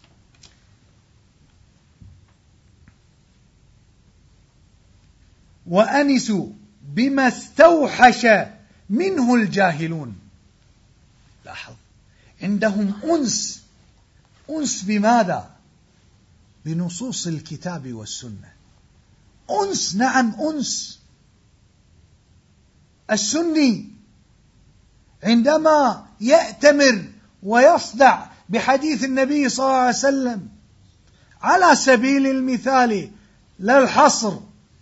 وأنسوا بما استوحش منه الجاهلون. لاحظ، عندهم أنس. أنس بماذا؟ بنصوص الكتاب والسنة. أنس، نعم أنس. السني عندما يأتمر ويصدع بحديث النبي صلى الله عليه وسلم على سبيل المثال لا الحصر،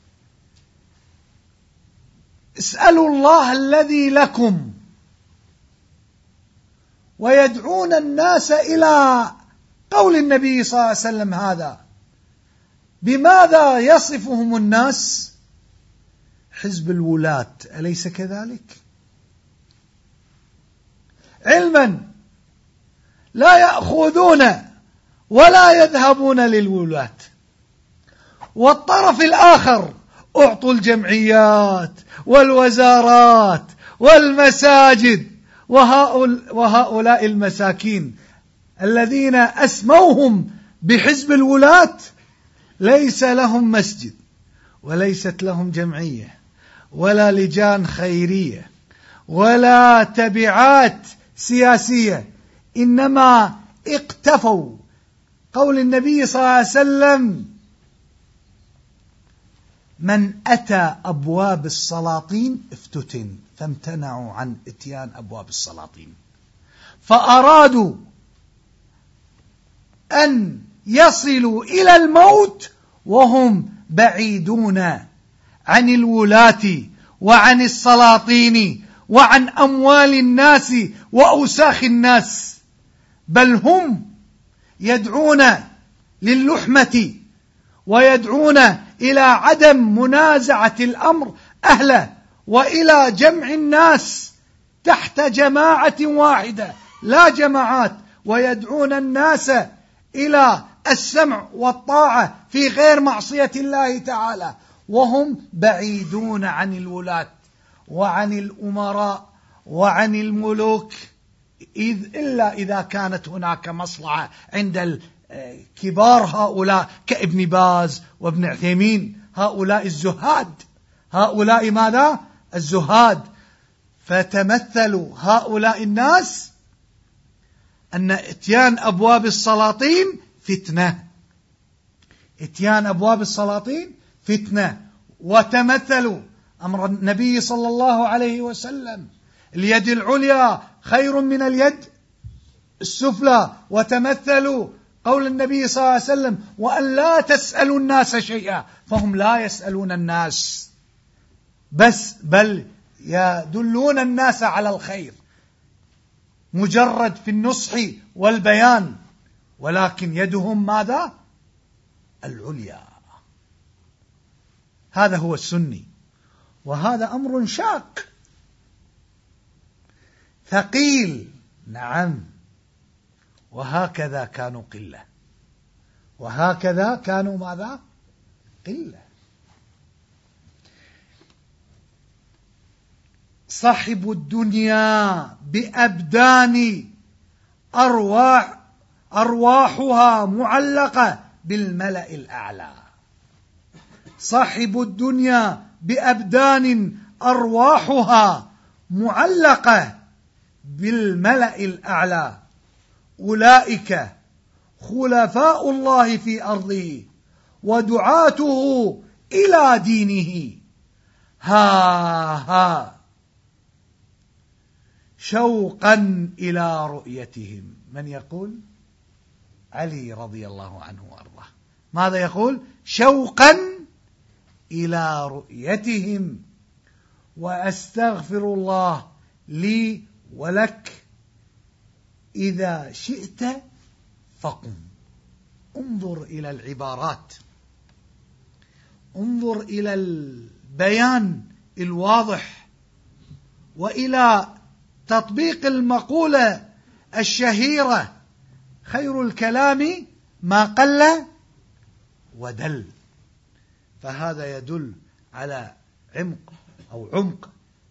اسألوا الله الذي لكم، ويدعون الناس إلى قول النبي صلى الله عليه وسلم هذا، بماذا يصفهم الناس؟ حزب الولاة، أليس كذلك؟ علما لا يأخذون ولا يذهبون للولاة. والطرف الآخر أعطوا الجمعيات والوزارات والمساجد، وهؤلاء المساكين الذين أسموهم بحزب الولاة ليس لهم مسجد، وليست لهم جمعية، ولا لجان خيرية، ولا تبعات سياسية، إنما اقتفوا قول النبي صلى الله عليه وسلم: من أتى أبواب السلاطين افتتن، فامتنعوا عن اتيان أبواب السلاطين، فأرادوا أن يصلوا إلى الموت وهم بعيدون عن الولاة وعن السلاطين وعن أموال الناس وأوساخ الناس، بل هم يدعون للحمة ويدعون إلى عدم منازعة الأمر أهله، وإلى جمع الناس تحت جماعة واحدة لا جماعات، ويدعون الناس إلى السمع والطاعة في غير معصية الله تعالى، وهم بعيدون عن الولاة وعن الأمراء وعن الملوك، إذ إلا إذا كانت هناك مصلحة عند كبار هؤلاء كابن باز وابن عثيمين، هؤلاء الزهاد، هؤلاء ماذا؟ الزهاد. فتمثلوا هؤلاء الناس أن اتيان أبواب السلاطين فتنة، اتيان أبواب السلاطين فتنة، وتمثلوا أمر النبي صلى الله عليه وسلم اليد العليا خير من اليد السفلى، وتمثلوا قول النبي صلى الله عليه وسلم وأن لا تسألوا الناس شيئا، فهم لا يسألون الناس بس بل يدلون الناس على الخير مجرد في النصح والبيان، ولكن يدهم ماذا؟ العليا. هذا هو السني، وهذا أمر شاق ثقيل، نعم، وهكذا كانوا قلة، وهكذا كانوا ماذا؟ قلة. صاحب الدنيا بأبدان أرواح أرواحها معلقة بالملأ الأعلى، صاحب الدنيا بأبدان أرواحها معلقة بالملأ الأعلى، أولئك خلفاء الله في أرضه ودعاته إلى دينه، ها ها شوقا إلى رؤيتهم. من يقول؟ علي رضي الله عنه وأرضاه. ماذا يقول؟ شوقا إلى رؤيتهم. وأستغفر الله لي ولك، إذا شئت فقم. انظر إلى العبارات، انظر إلى البيان الواضح، وإلى تطبيق المقولة الشهيرة: خير الكلام ما قل ودل. فهذا يدل على عمق أو عمق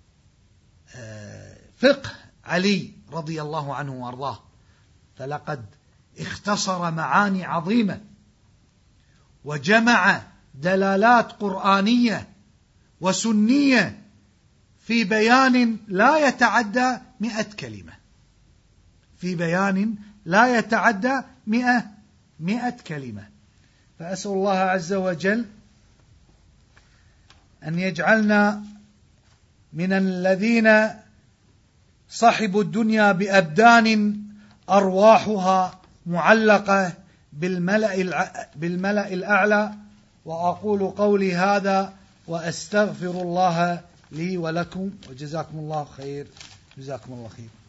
فقه علي رضي الله عنه وارضاه، فلقد اختصر معاني عظيمة وجمع دلالات قرآنية وسنية في بيان لا يتعدى مئة كلمة، في بيان لا يتعدى مئة مئة كلمة. فأسأل الله عز وجل أن يجعلنا من الذين صحبوا الدنيا بأبدان أرواحها معلقة بالملأ بالملأ الأعلى. وأقول قولي هذا وأستغفر الله لي ولكم، وجزاكم الله خير. جزاكم الله خير.